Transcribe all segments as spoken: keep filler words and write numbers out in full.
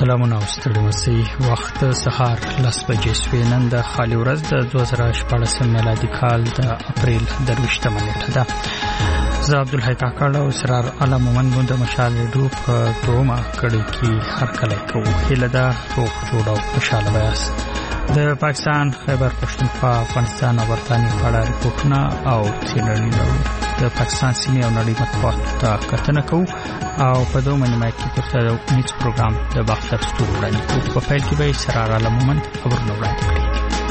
سلامونه او ستړي مسئ وخت سهار لس بجې شوې. نن د خالي ورځ د دوه زره شپاړسم میلادي کال د اپریل درویشتمه نیټه ده. زه عبدالحی کاکړ او اسرار علم مومند مو د مشال ریډیو په دومه کړۍ کې هرکلی کوو. هیله ده روغ جوړ او خوشحاله به یاست. د پاکستان خیبر پښتونخوا افغانستان او برطانیې په اړه ریپورټونه او څېړنې لرو. د پاکستان سیمې او نړۍ مطبوعاتو ته کتنه کوو او په دومره نیمه کې ترته د نیوز پروګرام د باختر ستورو وړاندې کوو. په پیل کې به اسرار علم مومند خبرونه وړاندې کړي.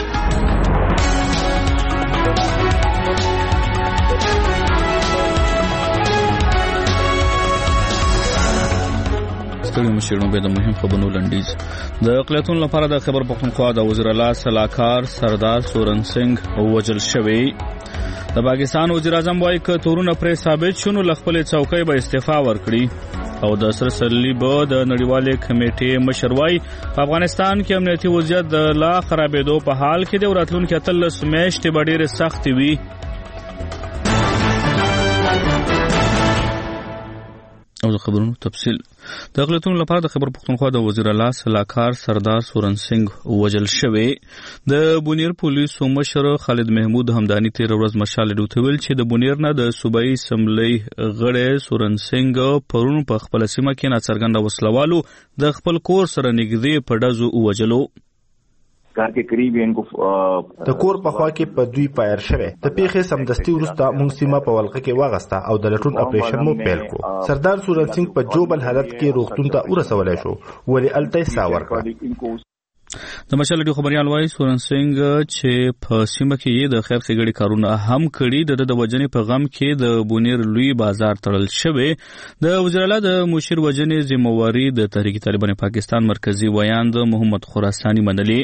ستړي مشرونو به د مهم خبرونو لنډیز. د اقلیتونو لپاره د خیبر پښتونخوا د وزیر اعلی سلاکار سردار سورن سنگ وژل شوی. د پاکستان وزیر اعظم وايي ک تورونه پر ثابت شونو لخپل چوکۍ به استعفا ورکړي او د سر صلیب د نړیوالې کمیټې مشر وايي په افغانستان کې امنیتي وضعیت د لا خرابېدو په حال کې د راتلونکو اتلس میاشتې به ډېرې سختې وي. او د خبرونو تفصیل. د اقلیتونو لپاره د خیبر پښتونخوا د وزیر اعلی سلاکار سردار سورن سنگ وژل شوی. د بونیر پولیسو مشر خالد محمود همدانی تیر ورځ مشال ریډیو ته ویل چې د بونیر نه د صوبایي اسمبلی غړی سورن سنگ پرون په خپل سیمه کې ناڅرګنده وسلوالو د خپل کور سره نږدې په ډزو ووژلو. کار کې قریب انکو د کور په خوا کې په دوی پایر شوه. د پیښې سمدستي وروسته موږ سیمه په ولقه کې واغسته او د لټون اپریشن مو پیل کړ. سردار سورن سنگ په جوبل حالت کې روغتون ته ورسولای شو ولی الته ساور کړ. د مشال ډیو خبريال وايي سورن سنگ چې په سیمه کې د خیر ښېګړې کارونه هم کړي. د د وجنې په غم کې د بونیر لوی بازار تړل شوی. د وزیر اعلی د مشیر وجنې ذمہواری د تحریک طالبان پاکستان مرکزی ویاند محمد خراسانی منلي.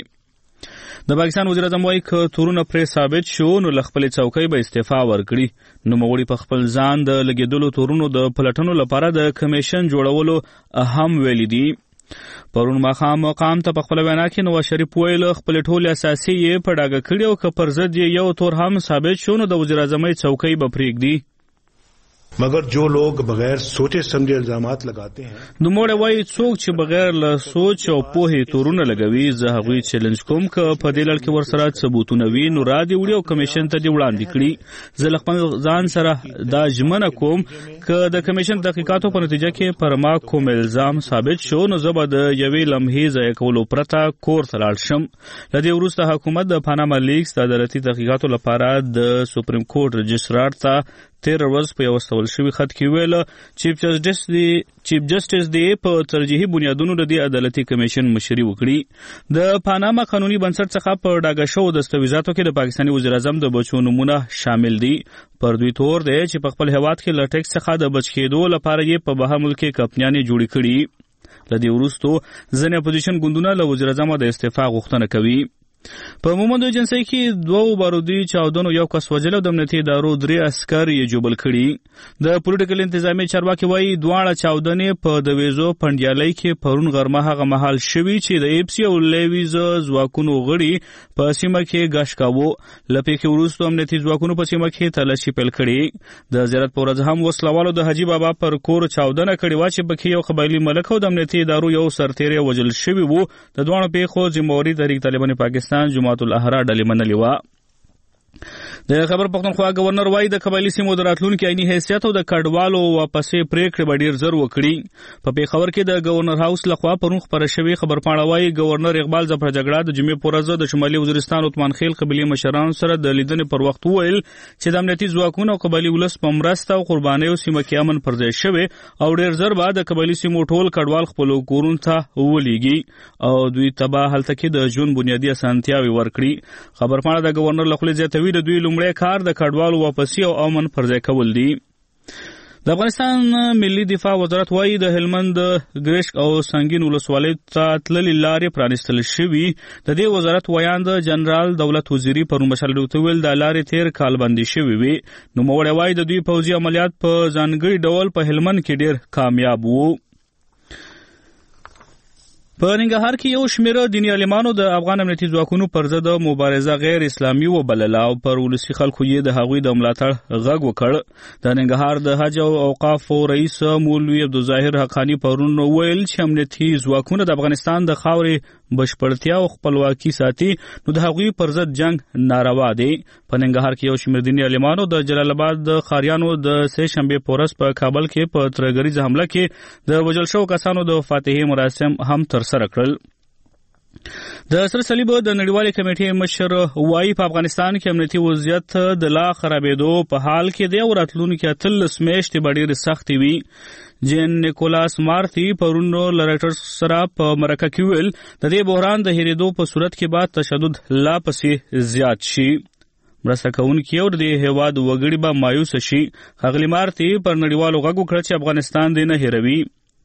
د پاکستان وزیر اعظم وايي ک تورونه پر ثابت شو نو لخپل چوکۍ به استعفا ورکړي. نو مغوړي په خپل ځان د لګیدلو تورونو د پلټنو لپاره د کمیشن جوړولو اهم ویلي دي. پرون ماخام مقام ته په خپل وینا کې نواز شریف ویل خپل ټول اساسي یې په ډاګه کړي او ک پر ضد یو تور هم ثابت شو نو د وزیر اعظم چوکۍ به پرېږدي. मगर जो लोग बगैर सोचे समझे इल्जामात लगाते हैं نوموړی وایي څوک چې بغیر له سوچ او پوهې تورونه لګوي زه هغوی چیلنج کوم که په دې لړ کې ورسره ثبوتونه وي نو را دې وړي او کمیشن ته دې وړاندې کړي. زه له خپل ځان سره دا ژمنه کوم که د کمیشن تحقیقاتو په نتیجه کې پر ما کوم الزام ثابت شو نو زه به د یوې لمحې ضایع کولو پرته کور ته لاړ شم. له دې وروسته حکومت د پاناما لیکس د عدالتي تحقیقاتو لپاره د سپریم کورټ رجسټرار ته تیر ورځ په یو استول شوی خط کې ویل چیف جسټس دی چیف جسټس دی په ترجیحي بنیادونو د دې عدالتي کمیشن مشري وکړي. د پاناما قانوني بنسټ څخه په ډاګه شو دستاویزاتو کې د پاکستاني وزیر اعظم د بچو نمونه شامل دي. پر دوی تور دی چې په خپل هیواد کې له ټیکس څخه د بچ کېدو لپاره یې په بهر ملک کې کمپنیانې جوړې کړي. له دې وروسته ځینې اپوزیشن ګوندونه له وزیر اعظم د استعفا غوښتنه کوي. په مومند ایجنسی کې دوه بارودي چاودنو یو کس وژل او د امنیتي ادارو درې عسکر یې جوبل کړي. د پولیټیکل انتظامی چارواکي وایي دواړه چاودنې په دویزو پنډیالۍ کې پرون غرمه هغه مهال شوي چې د ایپسي او لیویز ځواکونو غړي په سیمه کې ګشت کاوه. له پیښې وروسته امنیتي ځواکونو په سیمه کې تلاشي پیل کړي. د زیارت په ورځ هم وسلوالو د حاجي بابا پر کور چاودنه کړې وه چې پکې یو قبایلي ملک او د امنیتي ادارو یو سرتیری وژل شوي وو. د دواړو پیښو ذمہواري تحریک طالبان پاکستان جماعت الاحرار ډلې منلې وه. د خیبر پښتونخوا گورنر وايي د قبایلي سیمو د راتلونکي عیني حیثیت او د کډوالو واپسې پریکړې به ډېر زر وکړي. په پیښور کې د گورنر هاوس لخوا پرون خپره شوې خبرپاڼه وايي گورنر اقبال ظفر جګړه د جمعې په ورځ د شمالي وزیرستان عثمان خیل قبیلې مشرانو سره د لیدنې پر وخت وویل چې د امنیتي ځواکونو او قبایلي ولس په مرسته او قربانیو سیمه کې امن پر ځای شوی او ډېر زر به د قبایلي سیمو ټول کډوال خپلو کورونو ته ولیږي او دوی ته به هلته کې د ژوند بنیادي اسانتیاوې ورکړي. خبرپاڼه د گورنر له خولې زیاتوي د دوی لومړی کار د کډوالو واپسي او امن پر ځای کول دي. د افغانستان ملي دفاع وزارت وايي د هلمند ګرشک او سنگین ولسوالۍ ته تللې لارې پرانیستل شوي. د دې وزارت ویاند جنرال دولت وزیري پرون مشال ډیو ته ویل د لارې تیر کال بندي شوي وي. نوموړی وايي د دوی پوځي عملیات په ځانګړي ډول په هلمند کې ډېر کامیاب وو. په ننګرهار کې یو شمېر دیني عالمانو د افغان امنیتي ځواکونو پر ضد مبارزه غیر اسلامي وبلله او پر ولسي خلکو یې د هغوی د ملاتړ غږ وکړ. د ننګرهار د حج او اوقافو رئیس مولوي عبدالظاهر حقاني پرون ویل چې امنیتي ځواکونه د افغانستان د خاورې بشپړتیا او خپلواکي ساتي نو د هغوی پر ضد جنگ ناروا دی. په ننګرهار کې یو شمېر دیني عالمانو د جلال آباد د ښاریانو د سې شنبې په ورځ په کابل کې په ترهګریزه حمله کې د وژل شوو کسانو د فاتحې مراسم هم ترسره کړل. د سره صلیب د نړیوالې کمیټې مشر وایي په افغانستان کې امنیتي وضعیت د لا خرابېدو په حال کې دی او راتلونکي اتلس میاشتې به ډېرې سختې وي. جین نیکولاس مارتی پرون له راټرز سره په مرکه کې ویل د دې بحران د هېرېدو په صورت کې به تشدد لا پسې زیات شي. مرسته کوونکي او د هېواد وګړي به مایوسه شي. ښاغلي مارتی پر نړیوالو غږ وکړ چې افغانستان دې نه هېروي.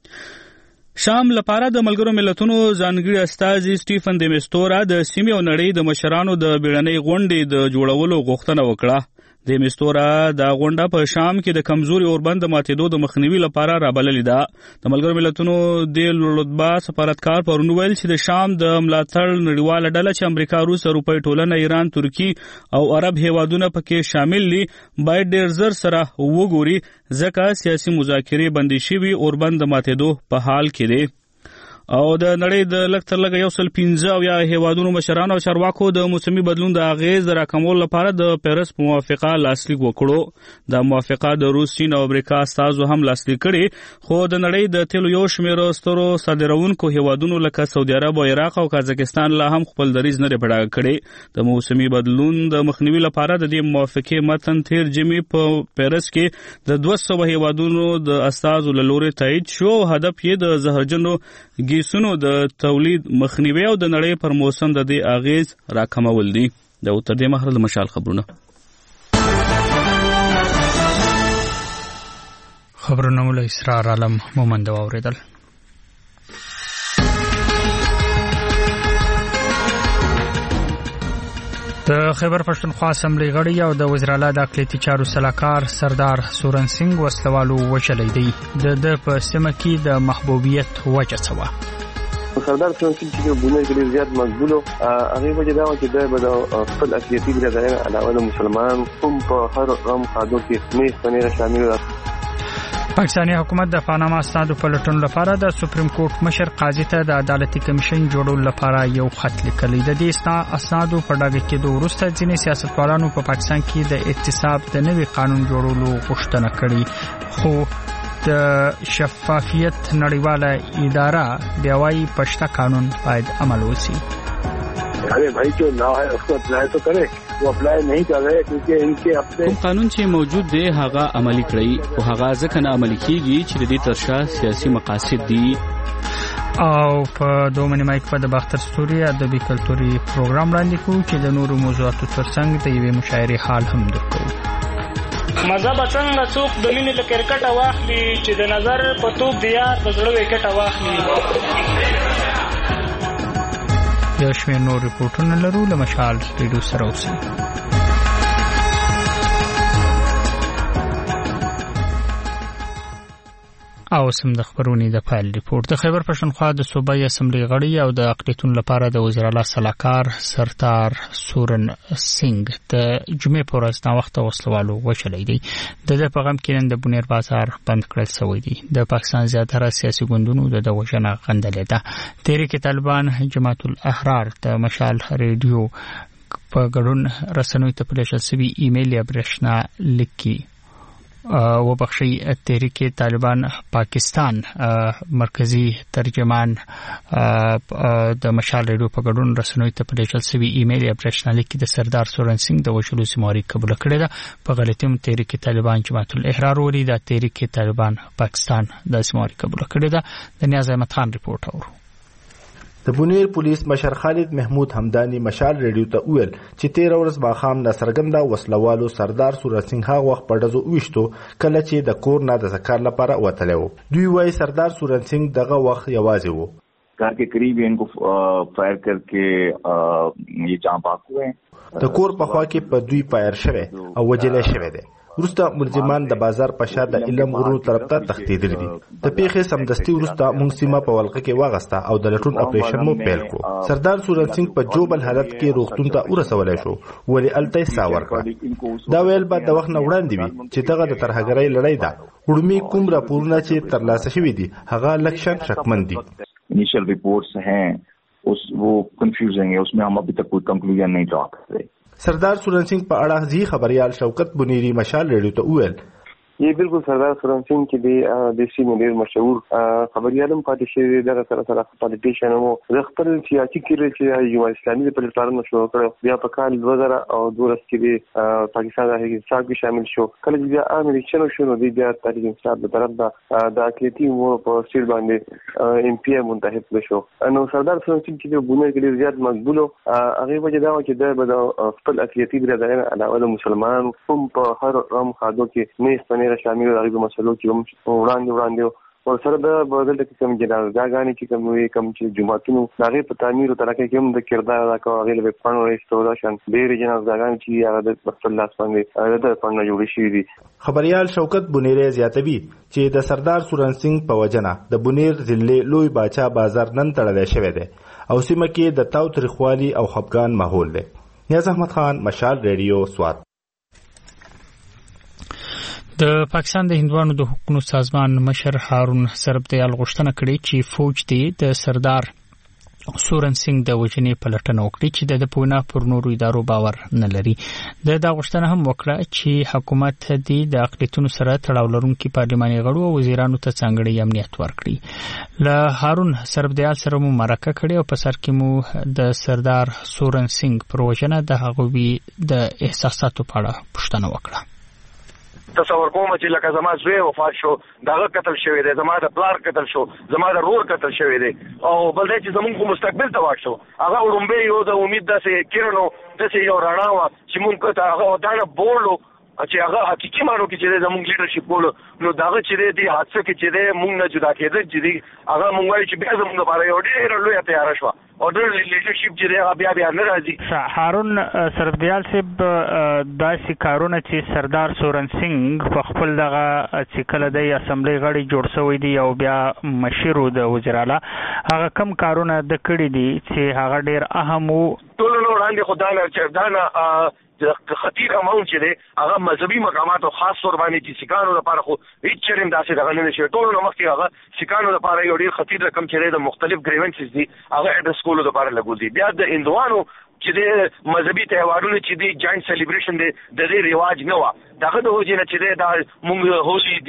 شام لپاره د ملګرو ملتونو ځانګړي استازي سټیفن د میستورا د سیمې او نړۍ د مشرانو د بیړنۍ غونډې د جوړولو غوښتنه وکړه. د میستورا دا غونډه په شام کې د کمزوري اوربند د ماتېدو د مخنیوي لپاره رابللې ده. د ملګرو ملتونو د لوړرتبه سفارتکار پرون ویل چې د شام د ملاتړ نړیواله ډله چې امریکا، روس، اروپایي ټولنه، ایران، ترکي او عرب هیوادونه پکې شامل دي باید ډېر زر سره وګوري ځکه سیاسي مذاکرې بندې شوي اوربند د ماتېدو په حال کې دی. او د نړۍ د لږ تر لږه یو سل پنځه اویا هیوادونو مشرانو او چارواکو د موسمي بدلون د اغېز راکمولو لپاره د پیرس په موافقه لاسلیک وکړو. د موافقه د روس، چین او امریکا استازو هم لاسلیک کړي، خو د نړۍ د تیلو یو شمېر سترو صادروونکو هیوادونو لکه سعودي عرب او عراق او قازقستان لا هم خپل دریځ نه دی ډاډه کړی. د موسمي بدلون د مخنیوي لپاره د دې موافقې متن تیر جمعې په پیرس کې د دوه سوه هیوادونو د استازو له لورې تایید شو او هدف یې د زهرجنو ګیسونو د تولید مخنیوي او د نړۍ پر موسم د دې اغیز راکمول دي. د تر دې مهال د مشال خبرونه خبرونه ول اسرار عالم مومند اوریدل. د خیبر پښتونخوا اسمبلی غړی او د وزیر اعلی د اقلیتي چارو سلاکار سردار سورن سنگ وسلوالو وچلې دی. د د په سیمه کې د محبوبیت وجه څه و؟ سردار سورن سنگ چې بونه کې زیات مقبول او هغه وجه دا چې د بده خپل اقلیتي برادران علاوه مسلمان هم په هر قوم قادو کې سمې سنې شامل دي. پاکستاني حکومت د پاناما اسنادو په لټون لپاره د سپریم کورټ مشر قاضي ته د عدالتي کمیشن جوړولو لپاره یو خط لیکلی. د دې اسنادو په ډاګه کېدو وروسته ځینې سیاستوالانو په پاکستان کې د اعتصاب د نوي قانون جوړولو غوښتنه کړې، خو د شفافیت نړیواله اداره بیا وايي پښتا قانون باید عمل وشي. अरे भाई जो ना है उसको अप्लाई तो करे, वो अप्लाई नहीं कर रहे क्योंकि इनके अपने کوم قانون چې موجود دی هغه عملی کړی او هغه ځکه نه عملی کیږي چې د دې ترشا سیاسي مقاصد دي. او په دوه مایک په د باختر ستوري ادبي کلتوري پروګرام وړاندې کوو چې د نورو موضوعاتو ترڅنګ د یوې مشاعرې حال هم درکوو. مذهب څنګه څوک د مینې له کرکټه واخلي چې د نظر په توپ دی یار د زړه وکټه واخلي. یو شمېر نور ریپورټونه لرو له مشال ریډیو سره اوسئ. او سم د خبرونې د فایل ریپورت. د خیبر پښتونخوا د صوبایي اسمبلی غړی او د اقلیتونو لپاره د وزیر اعلی سلاکار سردار سورن سنگ د جمعې په ورځ نا وخته وسلوالو وچلې دي. د د پیغام کې نن د بونیر بازار بند کړل شوی دی. د پاکستان زیاتره سیاسي ګوندونو د وژنه غندلې ده. تحریک طالبان، جماعت الاحرار، د مشال ریډیو په ګډون رسنیو ته پلیشل شوی ایمیل یا برېښنا لیکي و بخشی تحریک طالبان پاکستان مرکزی ترجمان د مشال ریډیو په ګډون رسنیو ته پلیشل شوی ایمیل یا برېښنالیک د سردار سورن سنگ د وشلو سیماري قبول کړی ده. په غلطی تحریک طالبان جماعت الاحرار وری د تحریک طالبان پاکستان د سیماري قبول کړی ده. د نیاز احمد خان ریپورت اورو. د بونیر پولیس مشر خالد محمود همدانی مشال ریډیو ته ویل چې تیر ورځ ماښام ناڅرګنده وسلوالو سردار سورن سنگ هغه وخت په ډزو ویشتو کله چې د کور نه د زکار لپاره وتلی و. دوی وایي سردار سورن سنگ دغه وخت یوازې و. घर के करीब इनको फायर करके ये जहाँ पाक हुए د کور په خوا کې په دوی فایر شوی او وجلې شوی دی. ورسته ملزمان د بازار په شا د علم غرونو طرف ته تښتېدلي دي. د پیښې سمدستي وروسته موږ سیمه په ولقه کې واغسته او د لټون اپریشن مو پیل کړو. سردار سورن سنگ په جوبل حالت کې روغتون ته ورسولی شو ولې هلته یې ساه ورکړه. دا ویل به د وخت نه وړاندې وي چې دغه د ترهګرۍ لړۍ ده. وړومي کوم راپورونه چې ترلاسه شوي دي هغه لږ شان شکمن دي. انیشل रिपोर्ट्स हैं उस वो कंफ्यूजिंग है, उसमें हम अभी तक कोई कंक्लूजन नहीं ड्रा कर रहे. سردار سورن سنگ په اړه ځي خبريال شوکت بنيري مشال ریډیو ته وویل یہ بالکل سردار سورن سنگ چې دی د سیمې ډېر مشهور خبريالم پاتې شوی دغه سره سره پالیټیشن مو د خپل سیاسي کېږي چې یو اسلامي په پلاتفارم شو کړو. بیا په کال دوه زره او دولس کې دی پاکستان د حساب کې شامل شو. کله چې بیا امریکایانو شنو دی بیا تحریک انصاف په طرف د اقلیتي مو په سیل باندې ام پی منتخب شو. نو سردار سورن سنگ چې د بونه کې زیات مقبول هغه وجه دا چې د خپل اقلیتي برادران علاوه د مسلمان هم په هر رقم خادو کې نه شامل دي د مسلو کې هم وړاندې وړاندې او سره د بدل د کوم جنازګانې چې کوم وي کوم چې جمعتونو هغه په تعمیر او ترکه کې هم د کردار ادا کوي. هغه له پانو ریسټوریشن ډېر جنازګانې چې هغه د خپل لاس باندې د پانو جوړ شي دي. خبريال شوکت بنيري زیاتوي چې د سردار سورن سنگ په وجنه د بنیر ضلع لوی باچا بازار نن تړل شوی دی او سیمه کې د تاو تریخوالي او خپګان ماحول دی. نیاز احمد خان مشال ریډیو سوات. د پاکستان د هندوانو د حقوقو سازمان مشر هارون سربدیال غوښتنه کړې چې فوج دی د سردار سورن سنگ د وجنې پلټنه وکړي چې د پونا پر نورو ادارو باور نه لري. د دا غوښتنه هم وکړه چې حکومت دی د اقلیتونو سره تړاو لرونکي پارلماني غړو او وزیرانو ته ځانګړی امنیت ورکړي. له هارون سربدیال سره مو مرکه کړې او په سر کې مو د سردار سورن سنگ پر وجنه د هغوی د احساساتو په اړه پوښتنه وکړه. تصور کوم چې لکه زما زوی وفات شو, داغه قتل شوی دی, زما د پلار قتل شو, زما د رور قتل شوی دی, او بل دی چې زمونږ په مستقبل تباه شو. هغه وړومبی یو د امید داسې کیرنو داسې یو رڼا وه چې مونږ ته هغه دانه بولو چې هغه حقیقي مانو کې چې زمونږ لیډرشپ کولو. نو داغه چې دی حادثه کې چې دی مونږ نه جدا کېدل چې دی هغه مونږ وایي چې بیا زمونږ لپاره یو ډېره لویه تیاره شوه او ډېر لیډرشپ چې دی هغه بیا بیا نه راځي. هارون سربدیال صاحب داسې کارونه چې سردار سورن سنگ په خپل دغه چې کله د اسمبلی غړي جوړ شوی دی او بیا مشر د وزیراله هغه کم کارونه د کړي دي چې هغه ډېر اهم وو. ټول نو وړاندې خدای چې دانه د خطیر اماونت چې دی هغه مذهبي مقامات او خاص طور باندې چې سیکانو لپاره خو هیڅ چرېم داسې دغه نه شي. ټول نو مخکې هغه سیکانو لپاره یو ډېر خطیر رقم چې دی د مختلف ګریونسز دي هغه اډرس کولو لپاره لګول دي. بیا د هندوانو چې د مذهبي تهوارونو چې دی جاینټ سیلیبریشن دی د دې رواج نه وه. دغه د وجې نه چې دی دا مونږ هولي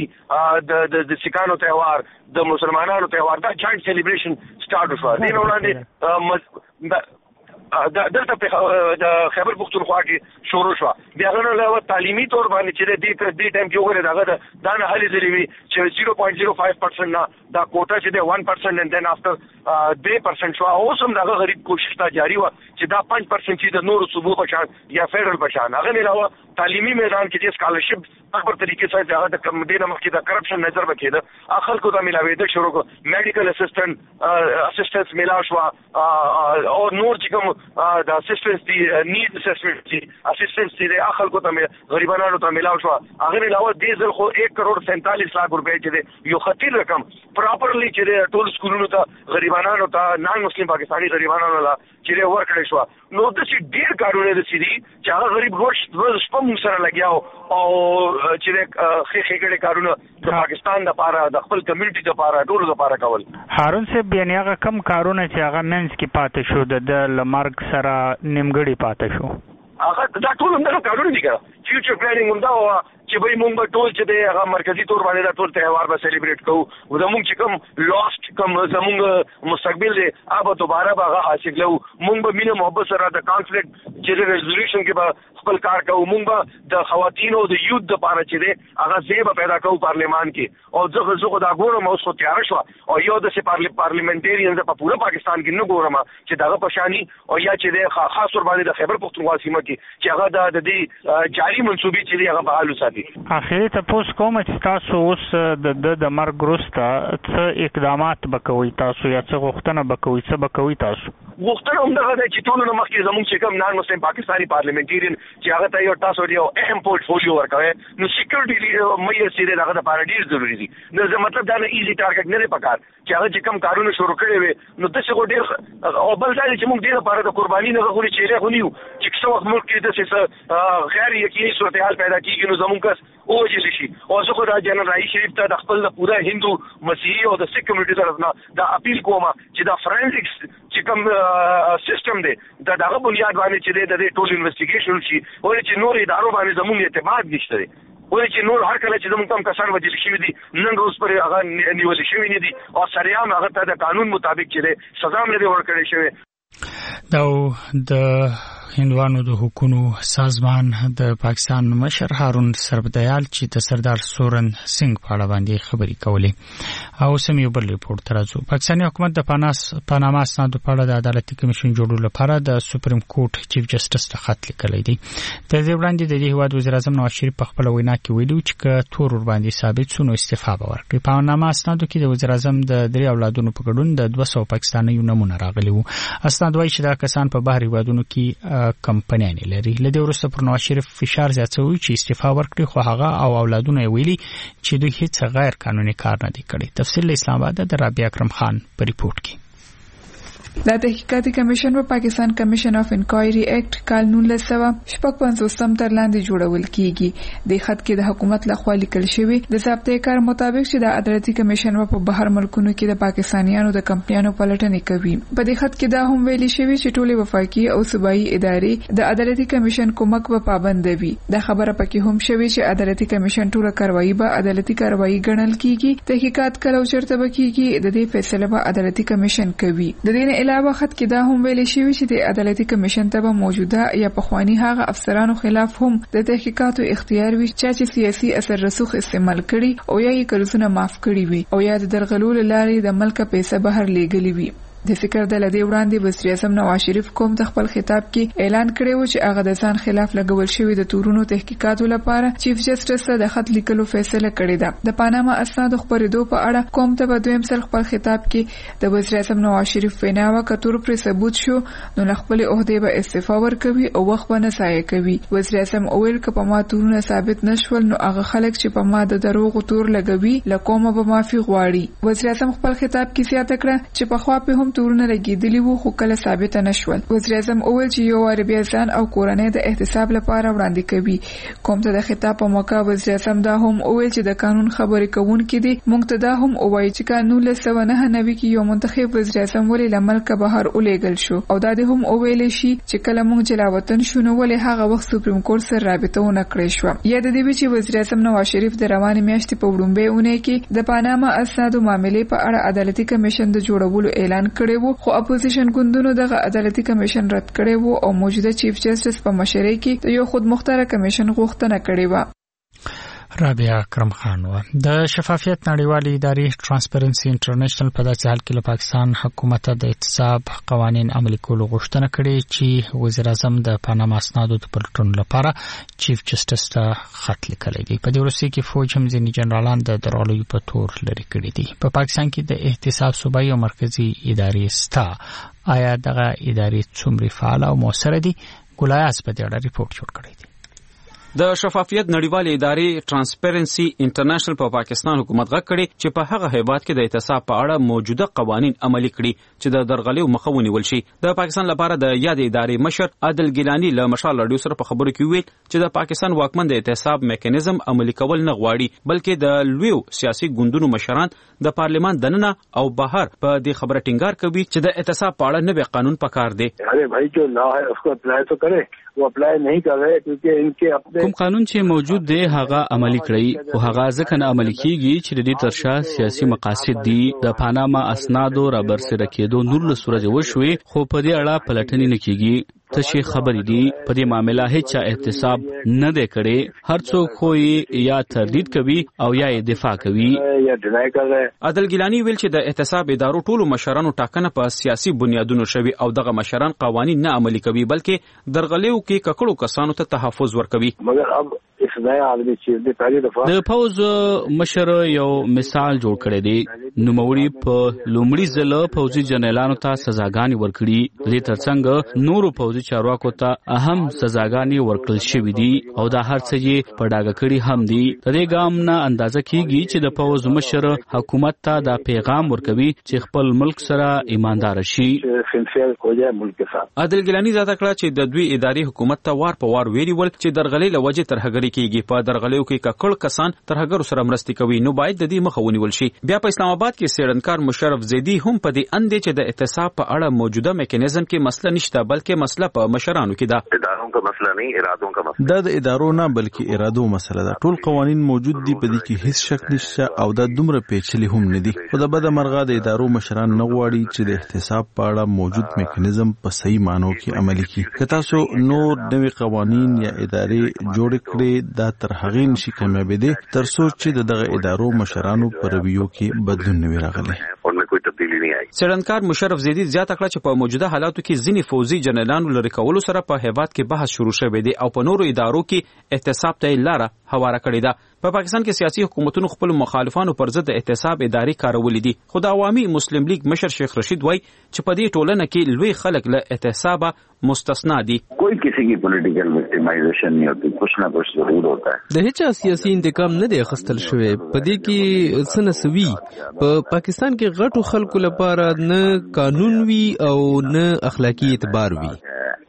دیوالي د سیکانو تهوار د مسلمانانو تهوار دا جاینټ سیلیبریشن سټارټ شو. دې نه وړاندې دلته د خیبر پختونخوا کې شروع شو. بیا غوښنه علاوه تعلیمي تور باندې چې د دې ټایم کې وګوره دغه دا نه هلي ځلې وي چې zero point zero five percent نه دا کوټه چې د one percent and then after two percent شو. اوس هم دغه غریب کوشش تا جاری و چې دا five percent چې د نورو صوبو په شان یا فیډرل په شان هغه نه علاوه تعلیمي میدان کې د سکالرشپ اکبر طریقې سره دغه د کمډینه مخکې د کرپشن نظر وکړه اخر کو ته ملاوي د شروع کو میډیکل اسسټنټ اسسټنټس ملاو شو او نور چې کوم د اسسټنټس دی نیډ اسسمنټ دی اسسټنټس دی اخر کو ته غریبانو ته ملاو شو. هغه نه علاوه د ځل خو one کروڑ سینتالیس لک روپے چې دی یو خطیر رقم پراپرلی چې دی ټول سکولونو ته غریبانو ته نان مسلم پاکستانی غریبانو لا چې ورکړی شو. نو د څه ډیر کارونه د سړي چې هغه غریب روش شپم سره لګیاو او چې خې خېګړې کارونه د پاکستان د لپاره د خپل کمیونټي د لپاره ټول د لپاره کول. هارون صاحب بیا هغه کم کارونه چې هغه منځ کې پاتې شو د لمرګ سره نیمګړی پاتې شو هغه دا ټول هم کارونه دي کړه. فیوچر پلانینګ هم دا چې به موږ به ټول چې دی هغه مرکزي طور باندې دا ټول تهوار به سیلیبریټ کوو. زموږ چې کوم لاست کوم زموږ مستقبل دی هغه دوباره به هغه حاصل کړو. موږ به مینه محبت سره د کانفلیکټ چې د ریزولوشن کې به خپل کار کوو. موږ به د خواتینو د یوت دپاره چې دی هغه ځای به پیدا کوو پارلیمان کې. او زه زه خو دا ګورم اوس خو تیاره شوه او یو داسې پارلیمنټیرین په پوره پاکستان کې نه ګورم چې دغه په شاني او یا چې دی خاص طور باندې د خیبر پختونخوا سیمه کې چې هغه د دې جاري منصوبې چې دی هغه فعال وساتي. دي. اخیری تاسو کوم چې تاسو اوس د د مرګ وروسته څه اقدامات وکوي تاسو یا څه غوښتنه وکوي څه وکوي تاسو؟ غوښتنه هم دغه ده چې ټول نو مخکې زموږ چې کوم نان مسلم پاکستاني پارلیمنټریان چې هغه ته یو تاسو یو اهم پورټفولیو ورکوي نو سکیورټي مې سره دغه د پاره ډیر ضروری دي. نو زه مطلب دا نه ایزي ټارګټ نه دی پکار چې هغه چې کوم کارونه شروع کړي وي نو د څه ډیر او بل ځای چې موږ ډیر لپاره د قرباني نه غوړي چې له غونیو چې څو وخت ملک کې د څه غیر یقیني صورتحال پیدا کیږي نو زموږ کس او جلی شي او زه خو دا جنرال رئیس شریف ته د خپل پوره هندو مسیحي او د سیک کمیونټي طرف نه دا اپیل کوم چې دا فرنسکس چې کوم سیستم دی دا دغه بنیاد باندې چې د ټول انویسټیګیشن شي او چې نور ادارو باندې زموږ اعتماد نشته دی ولې چې نور هر کله چې زموږ کم کسان وځي شي دي نن روز پر هغه نیول شي نه دي او سریام هغه ته د قانون مطابق چې دی سزا مې ورکړې شوی. دا د هندوانو د حکومت سازمان د پاکستان مشر هارون سربدیال چې د سردار سورن سنگ په اړه باندې خبري کولې او سم یو بل ریپورت ترازو. پاکستاني حکومت د پاناس پاناما اسنادو په اړه د عدالتي کمیشن جوړولو لپاره د سپریم کورټ چیف جسټس ته خط لیکلی دی. تر دې وړاندې د هیواد وزیر اعظم نواز شریف په خپل وینا کې ویلي چې ک تور ور باندې ثابت شو نو استعفا به ورکړي. پاناما اسنادو کې د وزیر اعظم د درې اولادونو په ګډون د دوه سوه پاکستانیو نمونه راغلي وو. اسناد وايي چې دا کسان په بهر هیوادونو کې کمپنیانې لري. لدې وروسته پر نواز شریف فشار زیاتوي چې استعفا ورکړي خو هغه او اولادونه ویلي چې دوی هیڅ غیر قانوني کار نه دی کړی. تفصیل اسلام آباد د رابعه اکرم خان په ریپورت کې. د تحقیقاتي کمیشن په پاکستان کمیشن اف انکوایری اکټ کال نولس سوه شپږ پنځوستم تر لاندې جوړول کیږي. د خط کې د حکومت لخوا لیکل شوی د ضابطه کار مطابق چې د عدالتي کمیشن په بهر ملکونو کې د پاکستانیانو د کمپنیانو پلټنې کوي. په دې خط کې دا هم ویلي شوی چې ټولې وفاقي او صوبایي ادارې د عدالتي کمیشن کومک په پابند وي. د خبره پکې هم شوی چې عدالتي کمیشن ټول کاروایی به عدالتي کاروایی ګڼل کیږي. تحقیقات کله چرته بکیږي د دې فیصله به عدالتي کمیشن کوي. د دې علاوه خط کې دا هم ویل شوی چې د عدالتي کمیشن ته به موجوده یا پخوانی هغه افسرانو خلاف هم د تحقیقاتو اختیار وي چې سیاسي اثر رسوخ استعمال کړي او یا یې قرضونه معاف کړي وي او یا د درغلولو لارې د ملک پیسې بهر لیږلي وي. د فکر د لدی وړاندې وزیر اعظم نواز شریف کوم د خپل خطاب کې اعلان کړی و چې هغه د ځان خلاف لګول شوی د تورونو تحقیقاتو لپاره چیف جسټس د خط لیکلو فیصله کړې ده. د پاناما اسناد خبرېدو په اړه کوم ته دویم سل خپل خطاب کې د وزیر اعظم نواز شریف وینا وکړه پر ثبوت شو نو خپل عہده به استعفا ورکوي او وخت به نه سایه کوي. وزیر اعظم اویل ک په ما تورونه ثابت نشول نو هغه خلک چې په ما د دروغ تور لګوي لکومه به معافي غواړي. وزیر اعظم خپل خطاب کې زیاته کړه چې په خوا په هم تورونه لګیدلی وو خو کله ثابت نشول. وزیر اعظم اول چې یو وار بیا ځان او کورنۍ د احتساب لپاره وړاندې کوي. کوم ته د خطاب په موقع وزیر اعظم دا هم اول چې د قانون خبرې کوونکې دي مونږ ته دا هم وایي چې قانون له سو نه نوي کې یو منتخب وزیر اعظم ولې لملک بهر اولېګل شو او دا د هم اویل شي چې کله مونږ جلاوطن شونه ولې هغه وخت سپریم کورټ سره رابطه ونه کړې شو. یا د دې چې وزیر اعظم نواز شریف د روانې میاشتې په وړاندې اونۍ کې د پاناما اسنادو معاملې په اړه عدالتي کمیشن د جوړولو اعلان کړی وو خو اپوزیشن ګوندونو دغه عدالتي کمیشن رد کړی وو او موجوده چیف جسټس په مشرۍ کې یو خود مختار کمیشن غوښتنه کړې و. رابعه اکرم خان و د شفافیت نړیوالې ادارې ترانسپیرنسي انټرنیشنل په داسې حال کې له پاکستان حکومت د احتساب قوانين عملي کولو غوښتنه کړې چې وزیر اعظم د پاناما اسنادو د پلټون لپاره چیف جسټس ته خط لیکلی دی. په دې وروستي کې فوج هم ځینې جنرالان د درغلیو په تور لري کړي دي. په پاکستان کې د احتساب صوبایي او مرکزی ادارې ستا آیا دغه ادارې څومره فعال او موثر دي؟ ګلایاس په دې اړه ریپورت جوړ کړی دی. د شفافیت نړیوالې ادارې ترانسپیرنسي انټرنیشنل په پاکستان حکومت غږ کړي چې په هغه هیواد کې د احتساب په اړه موجوده قوانين عملي کړي چې د درغلیو مخه ونیول شي. د پاکستان لپاره د یاد ادارې مشر عادل ګیلانی له مشال رادیو سره په خبرو کې ویل چې د پاکستان واکمن د احتساب میکانیزم عملي کول نه غواړي بلکې د لویو سیاسي ګوندونو مشران د پارلیمان دننه او بهر په دې خبره ټینګار کوي چې د احتساب په اړه نوې قانون پکار دی. ارے بھائی جو لا ہے اس کو اپلائی تو کرے وہ اپلائی نہیں کر رہے کیونکہ ان کے اپنے کوم قانون چې موجود دی هغه عملي کړی او هغه ځکه نه عملي کیږي چې د دې ترشا سیاسي مقاصد دي. د پاناما اسنادو را برسره کېدو نور له سورج وشوي خو په دې اړه پلټنې نه کیږي. تشي خبرې دي. په دې معاملې هیڅ احتساب نه دی کړی. هر څوک خو یا تردید کوي او یا دفاع کوي. عادل ګیلانی ویل چې د احتساب ادارو ټولو مشرانو ټاکنه په سیاسي بنیادونو شوي او دغه مشران قوانین نه عملي کوي بلکې درغلیو کې ککړو کسانو ته تحفظ ورکوي. مګر اب اس نئے آدمی چې د پہلی دفعه د پوز مشر یو مثال جوړ کړی دی. نوموړي په لومړي ځل پوزي جنرالانو ته سزاګانې ورکړي. دې ترڅنګ نورو پوزي چارواکو ته اهم سزاګانې ورکړل شوې دي او دا هر څه یې په ډاګه کړي هم دي. د دې ګام نه اندازه کیږي چې د پوز مشر حکومت ته دا پیغام ورکوي چې خپل ملک سره ایماندار شي. عادل ګیلانی زیاته کړه چې د دوی اداري حکومت ته وار په وار ویلي ول چې درغلي له وجې ترهګري کیږي. په درغلیو کې ککړ کسان ترهګرو سره مرستې کوي نو باید د دې مخه ونیول شي. بیا په اسلام آباد کې څېړنکار مشرف زیدی هم په دې اند چې د احتساب په اړه موجوده میکانیزم کې مسله نشته بلکې مسله په مشرانو کې ده. ادارو کا مسله نه ارادو کا مسله دا د ادارو نه بلکې ارادو مسله ده. ټول قوانین موجود دي په دې کې هیڅ شک نشته او دا دومره پیچلي هم نه دي. خو د بده مرغه د ادارو مشران نه غواړي چې د احتساب په اړه موجود میکانیزم په صحیح معنو کې عملي کړي. که تاسو نور نوې قوانین یا ادارې جوړ کړئ دا تر هغې نشي کامیابېدی تر څو چې د دغه ادارو مشرانو په رویو کې بدلون نه وي راغلی. څېړنکار مشرف زیدی زیاته کړه چې په موجوده حالاتو کې ځینې فوزي جنرالانو لرې کولو سره په هیواد کې بحث شروع شوی دی او په نورو ادارو کې احتساب ته لاره هواره کړې ده. په پاکستان کې سیاسي حکومتونو خپل مخالفانو پر ضد احتساب اداري کارولې دي. خو د عوامي مسلم لیگ مشر شیخ رشید وایي چې په دې ټولنه کې لوی خلک له احتسابه مستثنا دي. کوئی کسی کی پولیټیکل وکټیمایزیشن نه ہوتی، کچھ نہ کچھ ضرور ہوتا ہے. د هیڅ سیاسي انتقام نه دی اخیستل شوی. په دې کې څه نسوي. په پاکستان کې غټو خلکو لپاره نه قانون وي او نه اخلاقی اعتبار وي.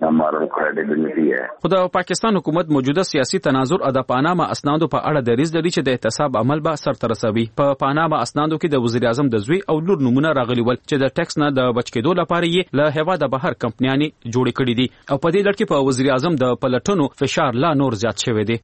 خو د پاکستان حکومت موجوده سیاسي تناظر د پاناما اسنادو په اړه دریځ لري چې د احتساب عمل به سرته رسوي. په پاناما اسنادو کې د وزیر اعظم د زوی او لور نمونه راغلي ول چې د ټیکس نه د بچ کېدو لپاره یې له هیواده بهر کمپنیانې جوړې کړې دي او په دې لړ کې په وزیر اعظم د پلټنو فشار لا نور زیات شوی دی.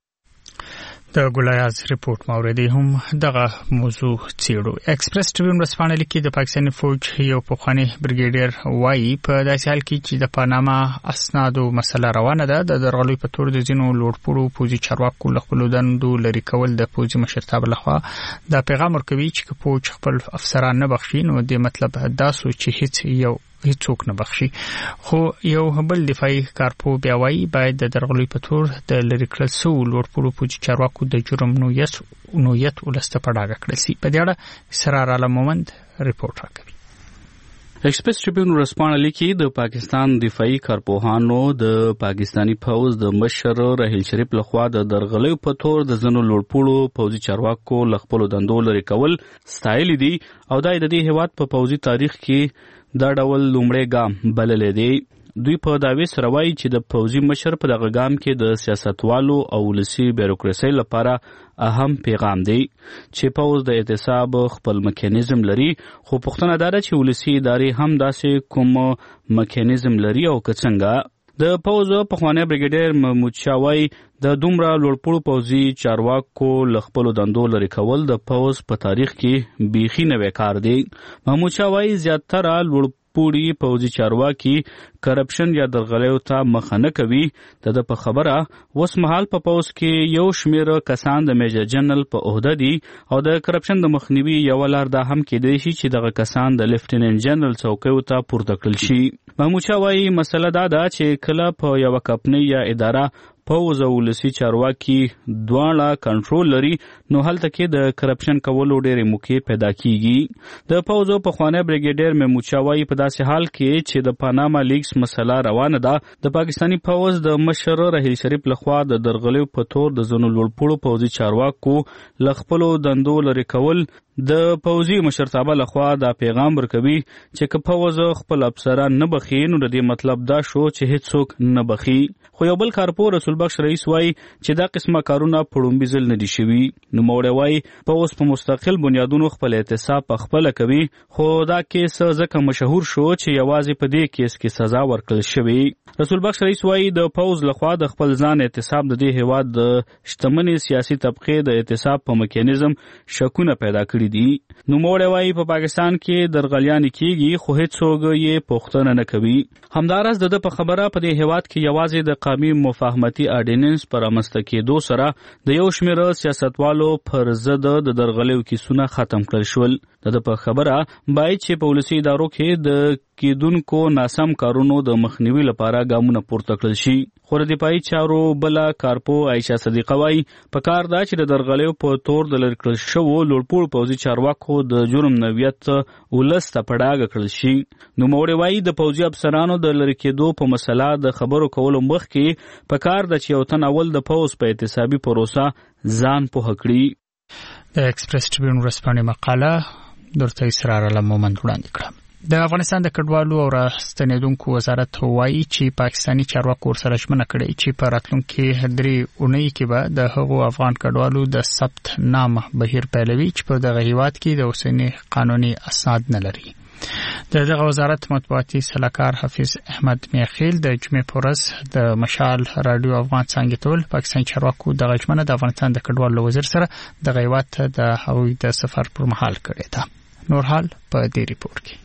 د ګلایاز ریپورت موردی هم دغه موضوع څیړو. ایکسپریس ټریبیون ورځپاڼه لیکي د پاکستاني فوج یو پخوانی بریګیډیر وایي په داسې حال کې چې د پاناما اسنادو مسله روانه ده د درغلي په تور د ځینو لوړپوړو پوځي چارواکو له خپلو دندو لرې کول د پوځي مشرتابه لخوا دا پیغام ورکوي چې فوج خپل افسران نه بخښي نو د مطلب دا سو چې هیڅ یو هیڅوک نه بخشي. خو یو بل دفاعي کارپو بیا وایي باید د درغلي په تور د لرې کړل سوي لوړپوړو پوځي چارواکو د جرم نوعیت نوعیت ولسته په ډاګه کړل شي. په دې اړه سرار عالم مومند ریپورت راکوي. ایکسپریس ټریبیون ورځپاڼه لیکي د پاکستان دفاعي کارپوهانو د پاکستانی پوځ د مشر رحیل شریف لخوا د درغلي په تور د زنو لوړپوړو پوځي چارواکو له خپلو دندو لرې کول ستایلي دي او دا د دې هیواد په پوځي تاریخ کې دا ډول لومړی ګام بللی دی. دوی په دعوی سره وایي چې د پوځي مشر په دغه ګام کې د سیاستوالو او ولسي بیروکراسۍ لپاره اهم پیغام دی چې پوځ د احتساب خپل میکانیزم لري. خو پوښتنه دا ده چې ولسي ادارې هم داسې کوم میکانیزم لري او که څنګه. د پوځ پخوانی بریګیډیر محمود شاه وایي د دومره لوړپوړو پوځي چارواکو له خپلو دندو لرې کول د پوځ په تاریخ کې بیخي نوی کار دی. محمود شاه وایي زیاتره لوړپوړي پوځي چارواکي کرپشن یا درغلیو ته مخه نه کوي. د ده په خبره اوس مهال په پوځ کې یو شمېر کسان د میجر جنرال په عهده دي او د کرپشن د مخنیوي یوه لار دا هم کیدای شي چې دغه کسان د لیفټیننټ جنرال څوکیو ته پورته کړل شي. محمود شاه وایي مسله دا ده چې کله په یوه کمپنۍ یا اداره پوځ او ولسي چارواکي دواړه کنټرول لري نو هلته کې د کرپشن کولو ډېرې موقعې پیدا کیږي. د پوځ پخوانی بریګیډیر محمود شاه وایي په داسې حال کې چې د پاناما لیکس مسله روانه ده د پاکستاني پوځ د مشر رحیل شریف لخوا د درغلیو په تور د ځینو لوړپوړو پوځي چارواکو له خپلو دندو لرې کول د پوځي مشرتابه لخوا دا پیغام ورکوي چې که پوځ خپل افسران نه بخښي نو د دې مطلب دا شو چې هیڅوک نه بخښي. خو یو بل کارپو رسول بخش رئیس وایي چې دا قسمه کارونه په لومړي ځل نه دي شوي. نوموړی وایي پوځ په مستقل بنیادونو خپل احتساب پخپله کوي خو دا کیس ځکه مشهور شو چې یوازې په دې کیس کې سزا ورکړل شوې. رسول بخش رئیس وایي د پوځ لخوا د خپل ځان احتساب د دې هیواد د شتمنې سیاسي طبقې د احتساب په میکانیزم شکونه پیدا کړي کړي دي. نوموړی وایي په پاکستان کې درغلیان کیږي خو هیڅوک یې پوښتنه نه کوي. همداراز د په خبره په دې هیواد کې یوازې د قومي مفاهمتي اډیننس پر رامنځته کېدو سره د یو شمېر سیاستوالو پر ضد د درغلیو کیسونه ختم کړل شول. د په خبره باید چې په ولسي ادارو کې د کېدونکو ناسم کارونو د مخنیوي لپاره ګامونه پورته کړل شي. خو د دفاعي چارو بله کارپو عایشه صدیقه وایي په کار دا چې د درغلیو په تور د لرې کړل شوو لوړپوړو پوځي چارواکو د جرم نوعیت ولس ته په ډاګه کړل شي. نوموړی وایي د پوځي افسرانو د لرې کېدو په مسله د خبرو کولو مخکې په کار ده چې یو تن اول د پوځ په احتسابي پروسه ځان پوهه کړي. د ایکسپریس ټریبیون ورځپاڼې مقاله درته اسرار علم مومند وړاندې کړه. د افغانستان د کډوالو او راستنیدونکو وزارت وایي چې پاکستانی چارواکو ورسره ژمنه کړې چې په راتلونکي درې اونۍ کې به د هغو افغان کډوالو د ثبت نامه بهیر پیلوي چې په دغه هیواد کې د اوسنی قانوني اسناد نه لري. د دغه وزارت مطبوعاتي سلاکار حافظ احمد میاخیل د جمعې په ورځ د مشال رادیو افغان څنګه ټول پاکستاني چارواکو دغه ژمنه د افغانستان د کډوالو وزیر سره د هیواد ته د هغوی د سفر پر مهال کړې ده. نور حال په دې ریپورت کې.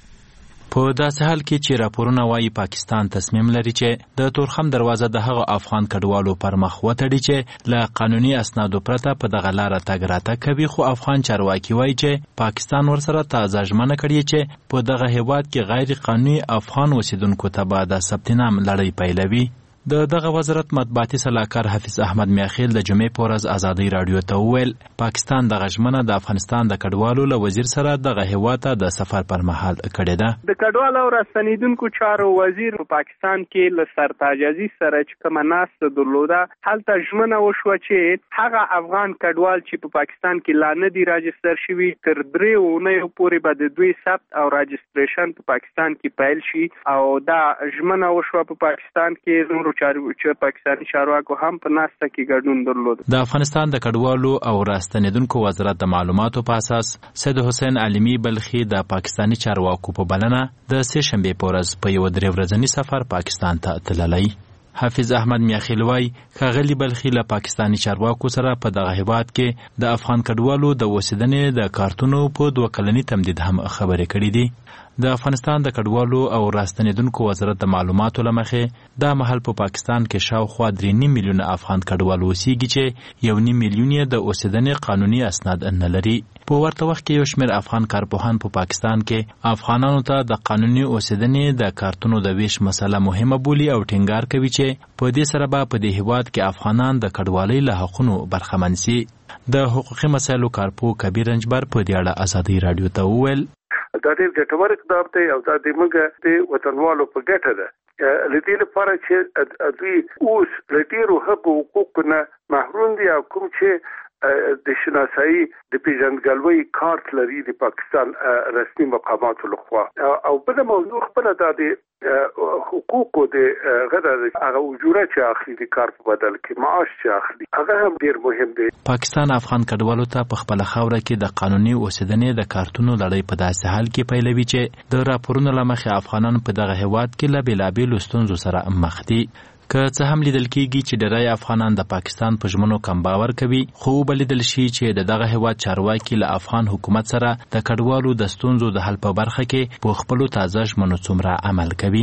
په داسې حال کې چې راپورونه وایي پاکستان تصمیم لري چې د تورخم دروازه د هغه افغان کډوالو پر مخ وتړي چې له قانوني اسنادو پرته په دغه لاره تګ راتګ کوي، خو افغان چارواکي وایي چې پاکستان ورسره تازه ژمنه کړې چې په دغه هیواد کې غیر قانوني افغان اوسیدونکو ته به د ثبت نام لړۍ پیلوي. د دغه وزارت مطبوعاتي سلاکار حافظ احمد میاخیل د جمعې په ورځ ازادۍ راډیو ته وویل پاکستان دغه ژمنه د افغانستان د کډوالو له وزیر سره دغه هیواد ته د سفر پر مهال کړې ده. د کډوالو او راستنیدونکو چارو وزیر په پاکستان کې له سرتاجازي سره چې کومه ناسته درلوده هلته ژمنه وشوه چې هغه افغان کډوال چې په پاکستان کې لا نه دي راجستر شوي تر درې اونیو پورې به د دوی ثبت او راجستریشن په پاکستان کې پیل شي او دا ژمنه وشوه په پاکستان کې نورو چې پاکستاني چارواکو هم په ناسته کې ګډون درلود. د افغانستان د کډوالو او راستنیدونکو وزارت د معلوماتو په اساس سید حسین علمی بلخي د پاکستاني چارواکو په بلنه د سه شنبه په ورځ په یو درې ورځنی سفر پاکستان ته تللی. حافظ احمد میاخیل وایي ښاغلي بلخي له پاکستاني چارواکو سره په دغه هیواد کې د افغان کډوالو د اوسیدنې د کارتونو په دوه کلني تمدید هم خبرې کړې دي. د افغانستان د کډوالو او راستنیدونکو وزارت د معلوماتو له مخې دا مهال په پاکستان کې شاوخوا درې نیم میلیونه افغان کډوال اوسېږي چې یو نیم میلیون یې د اوسېدنې قانوني اسناد نه لري. په ورته وخت کې یو شمېر افغان کارپوهان په پاکستان کې افغانانو ته د قانوني اوسېدنې د کارتونو د ویش مسله مهمه بولي او ټینګار کوي چې په دې سره به په دې هیواد کې افغانان د کډوالۍ له حقونو برخمن سي. د حقوقي مسایلو کارپو کبیر رنجبر په دې اړه ازادۍ راډیو ته وویل دا ډېر ګټور اقدام دی او دا د موږ د وطنوالو په ګټه ده. له دې لپاره چې دوی اوس له ډېرو حقوقو حقوقو نه محروم دي او کوم چې د شناسایي د پیژندګلوۍ کارت لري د پاکستان رسمي مقاماتو لخوا او بل موضوع خپل د حقوقو د غیر هغه اجوره چې اخلي د کار په بدل کې معاش چې اخلي هغه هم ډیر مهم دی. پاکستان افغان کډوالو ته په خپل خاوره کې د قانوني اوسیدنې د کارتونو لړۍ په داسې حال کې پیلوي چې د راپورونو له مخې افغانان په دغه هیواد کې له بېلابېلو ستونزو سره مخ دي. که څه هم لیدل کېږي چې ډېری افغانان د پاکستان په ژمنو کم باور کوي، خو وبلیدل شي چې د دغه هیواد چارواکي له افغان حکومت سره د کډوالو د ستونزو د حل په برخه کې په خپلو تازه ژمنو څومره عمل کوي.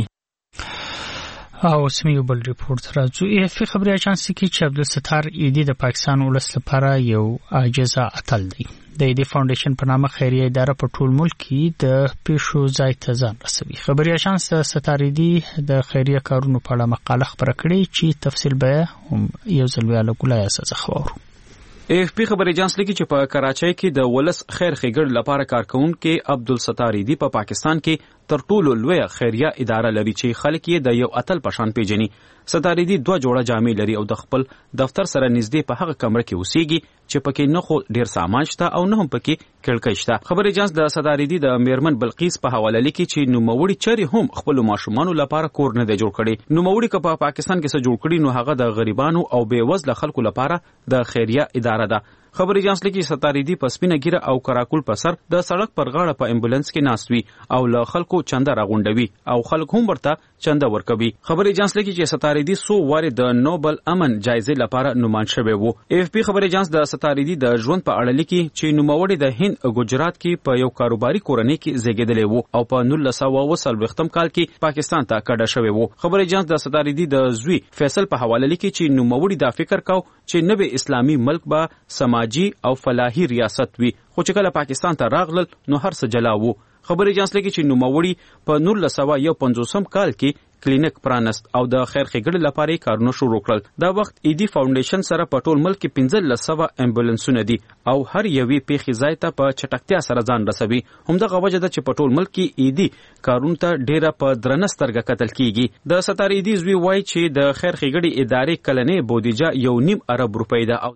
او سمیو بل ریپورت راځو. ای اف خبري اژانس کې چې عبدالستار ایدی د پاکستان ولس لپاره یو عاجزه اتل دی. د ایدی فاونډیشن په نامه خیریه اداره په ټول ملک کې د پیښو ځای ته ځان رسوي. خبري اژانس د ستار ایدی د خیریه کارونو په اړه مقاله خبره کړې چې تفصیل به هم یو ځل بیا له ګولای اساس خبرو. ای اف پی خبري اژانس لیکي چې په کراچۍ کې د ولس خیر ښېګړې لپاره کارکونکو عبدالستار ایدی په پاکستان کې تر ټولو لویه خیریه اداره لري چې خلک یې د یو اتل په شان پیژني. ستاریدي دوه جوړه جامې لري او د خپل دفتر سره نږدې په هغه کمره کې اوسېږي چې پکې نه خو ډیر سامان شته او نه هم پکې کړکۍ شته. خبري اژانس د ستاریدي د میرمن بلقیس په حواله لیکي چې نوموړي چری هم خپل ماشومان لپاره کور نه دی جوړ کړي. نوموړي که په پاکستان کې څه جوړ کړي نو هغه د غریبانو او بې وزله خلکو لپاره د خیریه اداره ده. خبري اجانس لیکي ستاریدي په سپینه ګیره او کراکول په سر د سړک پر غاړه په امبولانس کې ناست وي او له خلکو چنده راغونډوي او خلک هم ورته چنده ورکوي. خبري اجانس لیکي چې ستاریدي سو واره د نوبل امن جایزې لپاره نومان شوی وو. اف پی خبري اجانس د ستاریدي د ژوند په اړه لیکي چې نوموړی د هند ګجرات کې په یو کاروباري کورنۍ کې زیږیدلی وو او په نولس سوه اوه څلوېښتم کال کې پاکستان ته کډه شوی وو. خبري اجانس د ستاریدي د زوی فیصل په حواله لیکي چې نوموړی دا فکر کاو چې نوې اسلامي ملک به سماجی او فلاحي ریاست وي، خو چې کله پاکستان ته راغلل نو هر څه جلا وو. خبري اجانس لیکي چې نوموړی په نولس سوه یو پنځوسم کال کې کلینیک پرانست او د خیر ښېګړې لپاره کارونه شروع کړل. دا وخت ایدي فاونډیشن سره په ټول ملک کې پنځلس سوه امبولانسونه دي او هر یوې پیښې ځای ته په چټکتیا سره ځان رسوي. همدغه وجه ده چې په ټول ملک کې ایدي کارونو ته ډیره په درنه سترګه کتل کیږي. د ستار ایدي زوی وایي چې د خیر ښېګړې ادارې کلنۍ بودیجه یو نیم ارب روپۍ ده.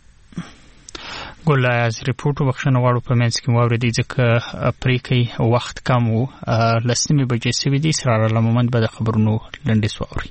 ګل از ریپورت وښنه واړو په منځ کې واوریدي ځکه پریکي وخت کم وو. لسنیمه بجې سوي دي. سره له مومند به د خبرونو لنډیز واوري.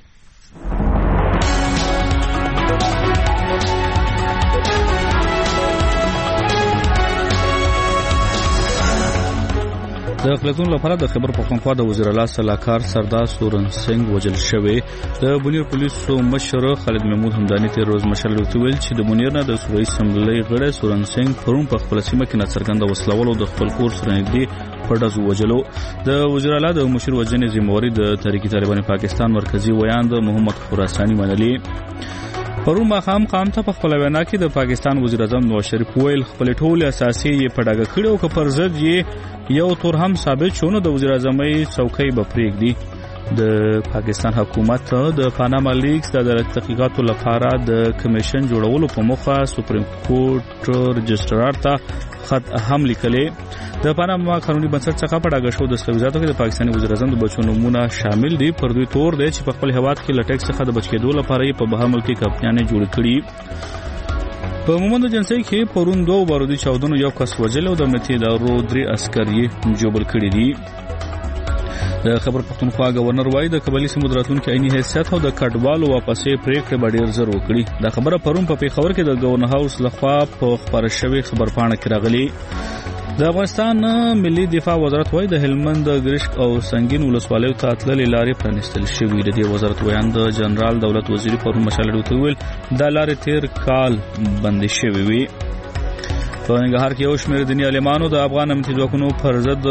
د اقلیتونو لپاره د خبر پښتونخوا د وزیر اعلی صلاحکار سردار سورن سنگ وجل شوی. د بونیر پولیسو مشر خالد محمود همدانی ته روز مشر ویل چې د بونیر نه د صوبایي اسمبلی غړی سورن سنگ پرون په خپل سیمه کې ناڅرګنده وسلوالو د خپل کور سره نږدې په ډزو وجلو. د وزیر اعلی د مشر وجنې ذمہواری د تحریک طالبان پاکستان مرکزی ویاند محمد خراسانی منلی. پرون ماښام قام ته په خپل وینا کې د پاکستان وزیر اعظم نواز شریف ویل خپل ټول اساسي یې په ډاګه کړي او که پر ضد یې یو تور هم ثابت شونه د وزیر اعظمۍ څوکۍ به پرېږدي. د پاکستان حکومت د پاناما لیکس د عدالتي تحقیقاتو لپاره د کمیشن جوړولو په موخه سپریم کورټ رجسټرار ته خط هم لیکلې. د پاناما قانوني بنسټ څخه په ډاګه شو د سویزاتو کې د پاکستاني وزیر اعظم د بچو نمونه شامل دي. پر دوی تور دی چې په خپل هیواد کې لټیکس څخه د بچ کېدو لپاره یې په بهر ملکي کمپنیانې جوړ کړي. په مومند جنسي کې پرون دوه بارودي چاودنو یو کس وژل او د امنیتي ادارو درې عسکر یې جوړ کړي دي. د خبر پښتونخوا گورنر وایي د قبایلی سیمو د راتلونکي عیني حیثیت او د کډوالو واپسې پریکړې به ډېر زر وکړي. دا خبره پرون په پیښور کې د گورنر هاوس لخوا په خبره شوې خبرپاڼه کې راغلي. د افغانستان ملي دفاع وزارت وایي د هلمند ګرشک او سنگین ولسوالیو ته تللې لارې پرانیستل شوې. د دې وزارت ویاند جنرال دولت وزیری پرون مشالډو ته ویل دا لارې تیر کال بندې شوې وي. په ننګرهار کې یو شمېر دیني عالمانو د افغان امنیتي ځواکونو پر ضد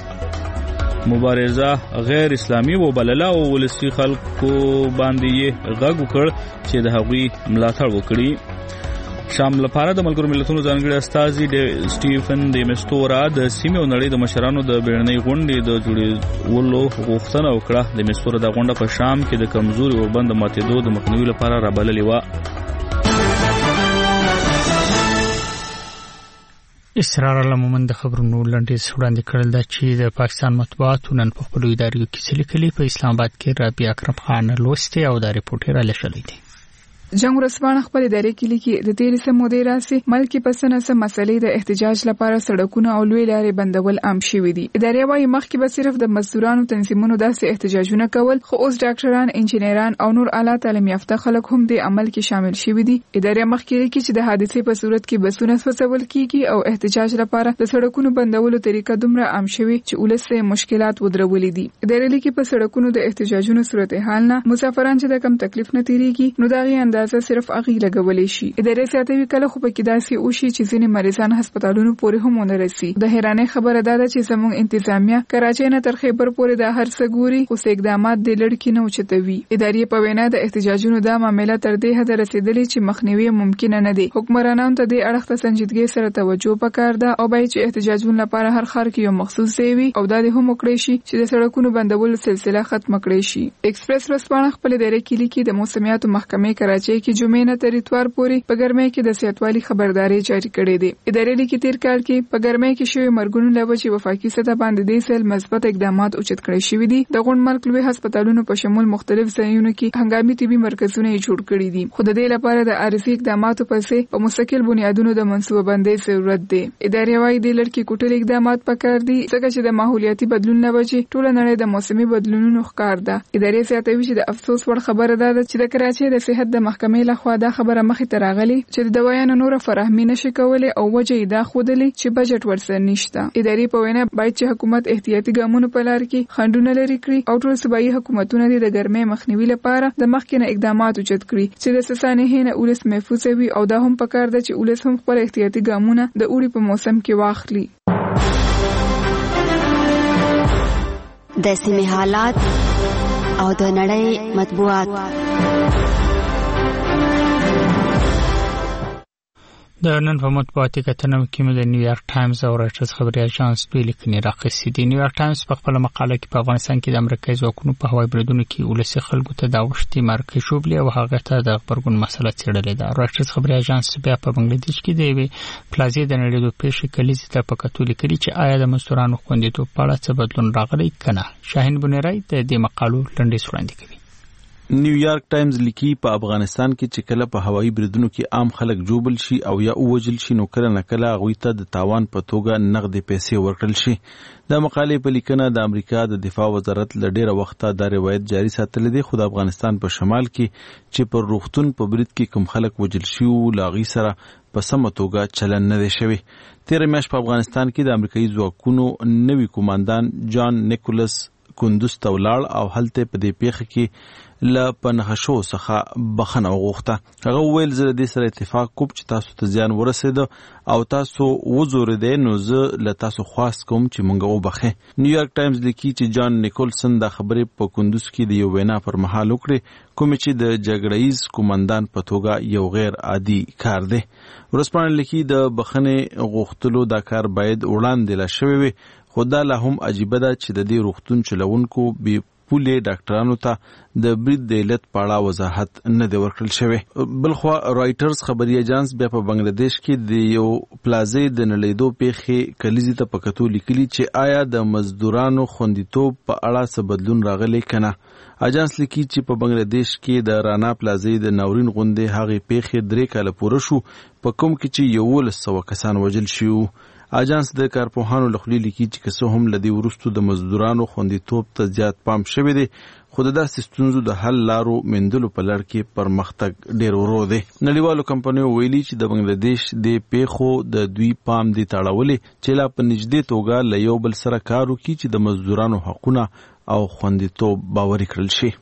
مبارزه غیر اسلامي وبلله او ولسي خلکو باندې یې غږ وکړ چې د هغوی ملاتړ وکړي. شام لپاره د ملګرو ملتونو ځانګړي استازي سټیفن د مستورا د سیمې او نړۍ د مشرانو د بیړنۍ غونډې د جوړولو غوښتنه وکړه. د مستورا د غونډه په شام کې د کمزوري اوربند ماتېدو د مخنیوي لپاره رابللې وه. اسرار علمومن د خبرونو لنډیز وړاندې کړل دا چې د پاکستان مطبوعاتو نن په خپلو ادارو کې څه لیکلي. په اسلام آباد کې رابعه اکرم خان لوستې او دا ریپورټ یې رالیږلی دی. جنگ ورسپانه خپل ادارې کې لیکي د تیرې سمودې راسي ملک په سنه سم مسلې د احتجاج لپاره سړکونه او لوی لارې بندول عام شوي دي. ادارې وايي مخکې به صرف د مزدورانو تنظیمونو داسې احتجاجونه کول، خو اوس ډاکټران، انجینران او نور اعلی تعلیم یافته خلک هم د عمل کې شامل شوي دي. ادارې مخکې لیکي چې د حادثې په صورت کې بسونه سوځول کیږي او احتجاج لپاره د سړکونو بندولو طریقه دومره عام شوي چې ولس مشکلات ودرولې دي. ادارې لیکي په سړکونو د احتجاجونو صورتحال نه مسافران چې د کم تکلیف نه تیریږي نو دغه اندازه صرف اغي لګولې شي. ادارې ساتوي کله خو پکې داسې وشي چې ځینې مریضان هسپتالونو پورې هم ونه رسي. د حیرانۍ خبره ده چې زموږ انتظامیه کراچۍ نه تر خیبر پورې د هر څه ګوري خو اقدامات د لړکی نه اوچتوي. ادارې په وینا د احتجاجونو دا معاملې تر دې حد رسیدلې چې مخنیوي ممکن نه دي. حکمرانانو ته د اړخ ته سنجیدګۍ سره توجه پکار ده او باید چې احتجاجونو لپاره هر خار کې یو مخصوص ځای وي او دا د هم وکړي شي چې د سړکونو بندولو سلسله ختم کړي شي. ایکسپریس ورځپاڼه خپل ادارې کې لیکي د موسمیاتو محکمې کراچۍ کې جمعې نه تر اتوار پورې په ګرمۍ کې د صحتوالي خبرداري جاری کړې ده. ادارې لیکي تیر کال کې په ګرمۍ کې شوی مرګونو له وجې وفاقي سطح باندې د سیل مثبت اقدامات اوچت کړي شوي دي. د غونډ ملک لوی هسپتالونو په شمول مختلف ځایونو کې هنګامي طبي مرکزونه جوړ کړي دي. خو د دې لپاره د عارضي اقداماتو پسې په مستقل بنیادونو د منصوبه بندۍ ضرورت دی. ادارې وايي د لړکی کوټل اقدامات پکار دي ځکه چې د ماحولیاتي بدلون له وجې ټول نړۍ د موسمي بدلونونو ښکار ده. ادارې ساتوي چې د افسوس وړ خبره ده چې د کراچۍ د صحت د محکمې لخوا دا خبره مخې ته راغلي چې د دوايانو نور فراهمي نشي کولای او وجه یې دا ښودلې چې بجټ ورسره نشته. ادارې په وینا باید چې حکومت احتیاطي ګامونه په لار کې خنډونه لري کړي او ټول صوبایي حکومتونه د ګرمۍ مخنیوي لپاره د مخکې اقدامات اوچت کړي چې د سسانې نه ولس محفوظ وي او دا هم پکار ده چې ولس هم خپل احتیاطي ګامونه د اوړي په موسم کې واخلي. د سیمې حالات او د نړۍ مطبوعات. د نن په مطبوعاتي کتنه کې مو د نیویارک ټایمز او رایټرز خبري اژانس دوی لیکنې راخصې دي. نیویارک ټایمز په خپل مقاله کې په افغانستان کې د امریکایي ځواکونو په هوایي بریدونو کې ولسي خلکو ته د اوښتي مارکې شوبلي او هغه ته د خبرګون مسله څېړلې ده. رایټرز خبري اژانس بیا په بنگلاديش کې د یوې پلازې د نړیوالو پیښې کلیزې ته په کتو لیکلي چې آیا د مزدورانو خوندیتوب په اړه څه بدلون راغلی که نه. شاهین بنیرای د دې مقالو لنډیز وړاندې کوي. نیویارک ټایمز لیکي په افغانستان کې چې کله په هوایي بریدونو کې عام خلک جوبل شي او یا ووجل شي نو کله نه کله هغوی ته د تاوان په توګه نغدې پیسې ورکړل شي. د مقالې په لیکنه د امریکا د دفاع وزارت له ډېره وخته دا روایت جاري ساتلی دی، خو د افغانستان په شمال کې چې پر روغتون په برید کې کوم خلک وجل شي او له هغوی سره په سمه توګه چلن نه دی شوی. تېره میاشت په افغانستان کې د امریکایي ځواکونو نوي کمانډان جان نیکولس کندوز ته ولاړ او هلته په دې پیښه کې له پنهشو څخه بخښنه وغوښته. هغه وویل زه د دې سره اتفاق کوم چې تاسو ته زیان ورسېده او تاسو وزورېدئ نو زه له تاسو خواست کوم چې موږ وبخښئ. نیویارک ټایمز لیکي چې جان نیکولسن دا خبرې په کندوز کې د یو وینا پر مهال وکړې کومې چې د جګړهیز کمانډان په توګه یو غیر عادي کار دی. ورځپاڼه لیکي د بخښنې غوښتلو دا کار باید وړاندې لا شوی وي، خو دا لا هم عجیبه ده چې د دې روغتون چلوونکو بې پولې ډاکټرانو ته د برید د علت په اړه وضاحت نه دی ورکړل شوی. بلخوا رایټرز خبري اژانس بیا په بنگلاديش کې د یو پلازې د نړیدو پیښې کلیزې ته په کتو لیکلي چې آیا د مزدورانو خوندیتوب په اړه څه بدلون راغلی که نه. اژانس لیکي چې په بنگلاديش کې د رانا پلازې د ناورین غونډې هغې پیښې درې کاله پوره شو په کوم کې چې یولس سوه کسان وژل شوي وو. اژانس د کارپوهانو له خولې لیکي چې که څه هم له دې وروستو د مزدورانو خوندیتوب ته زیات پام شوی دی، خو د داسې ستونزو د حل لارو موندلو په لړ کې پرمختګ ډېر ورو دی. نړیوالو کمپنیو ویلي چې د بنگلاديش د پیښو د دوی پام دې تړولی چې لا په نږدې توګه له یو بل سره کار وکړي چې د مزدورانو حقونه او خوندیتوب باوري کړل شي.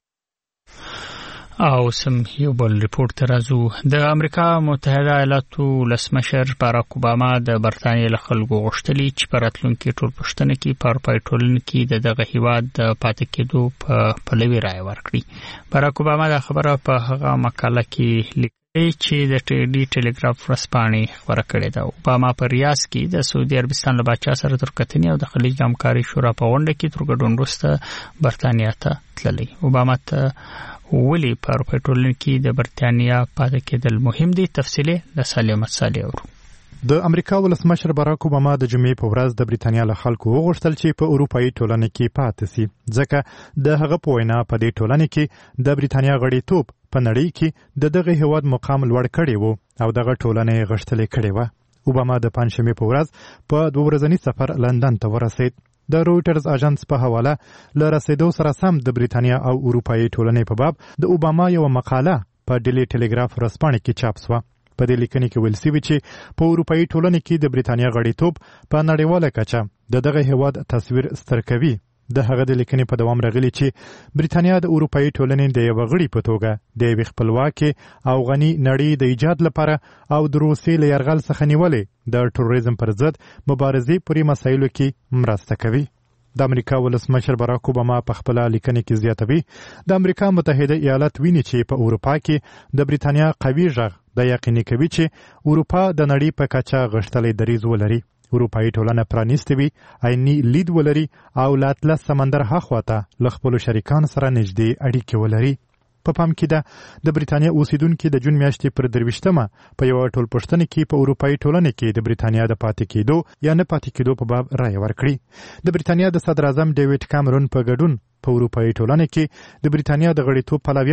او سم یو بل ریپورت ته راځو. د امریکا متحده ایالاتو ولسمشر باراک اوباما د برتانیې له خلکو غوښتلي چې په راتلونکي ټولپوښتنه کې په اروپایي ټولنه کې د دغه هیواد د پاتې کېدو په پلوي رایه ورکړي. باراک اوباما دا خبره په هغه مقاله کې لیکلې چې د ټي ټیلیګراف ورځپاڼې خبره کړې ده. اوباما په ریاض کې د سعودي عربستان له پاچا سره تر کتنې او د خلیج همکاري شورا په غونډه کې تر ګډون وروسته برتانیا ته تللی. اوباما ته ولی په اروپایي ټولنه کې د برتانیا پاتې کېدل مهم دي. تفصیل د سالم صالح اورو. د امریکا ولسمشر باراک اوباما د جمعې په ورځ د برتانیا له خلکو وغوښتل چې په اروپایي ټولنه کې پاتې شي، ځکه د هغه په وینا په دې ټولنه کې د برتانیا غړیتوب په نړۍ کې د دغه هیواد مقام لوړ کړی وو او دغه ټولنه یې غښتلې کړې وه. اوباما د پنجشنبې په ورځ په دوه ورځني سفر لندن ته ورسېد. د رویټرز اژانس په حواله له رسیدو سره سم د برتانیا او اروپایي ټولنې په باب د اوباما یو مقاله په ډیلی ټیلیګراف ورځپاڼه کې چاپ شوه. په دې لیکنه کې ویل شوي چې په اروپایي ټولنه کې د برتانیا غړیتوب په نړیواله کچه د دغه هیواد تصویر ستر کوي. د هغه د لیکنې په دوام راغلی چې برتانیا د اروپایي ټولنې د یوه غړي په توګه د یوې خپلواکې او غني نړۍ د ایجاد لپاره او د روسیې له یرغل څخه نیولې د ټروریزم پر ضد مبارزې پورې مسایلو کې مرسته کوي. د امریکا ولسمشر باراک اوباما په خپل لیکنه کې زیاتوي د امریکا متحده ایالات ویني چې په اروپا کې د برتانیا قوي غږ د یقیني کوي چې اروپا د نړۍ په کچه غښتلی دریځ ولري. اروپایي ټولنه پرانیستې وي، عیني لید ولري او له اطلس سمندر هاخواته له خپلو شریکانو سره نږدې اړیکې ولري. په پام کې ده د برتانیا اوسیدونکي د جون میاشتې پر درویشتمه په یوه ټولپوښتنه کې په اروپایي ټولنه کې د برتانیا د پاتې کېدو یا نه پاتې کېدو په باب رایه ورکړي. د برتانیا د صدر اعظم ډیوډ کامرون په ګډون په اروپایي ټولنه کې د برتانیا د غړیتوب پلویانو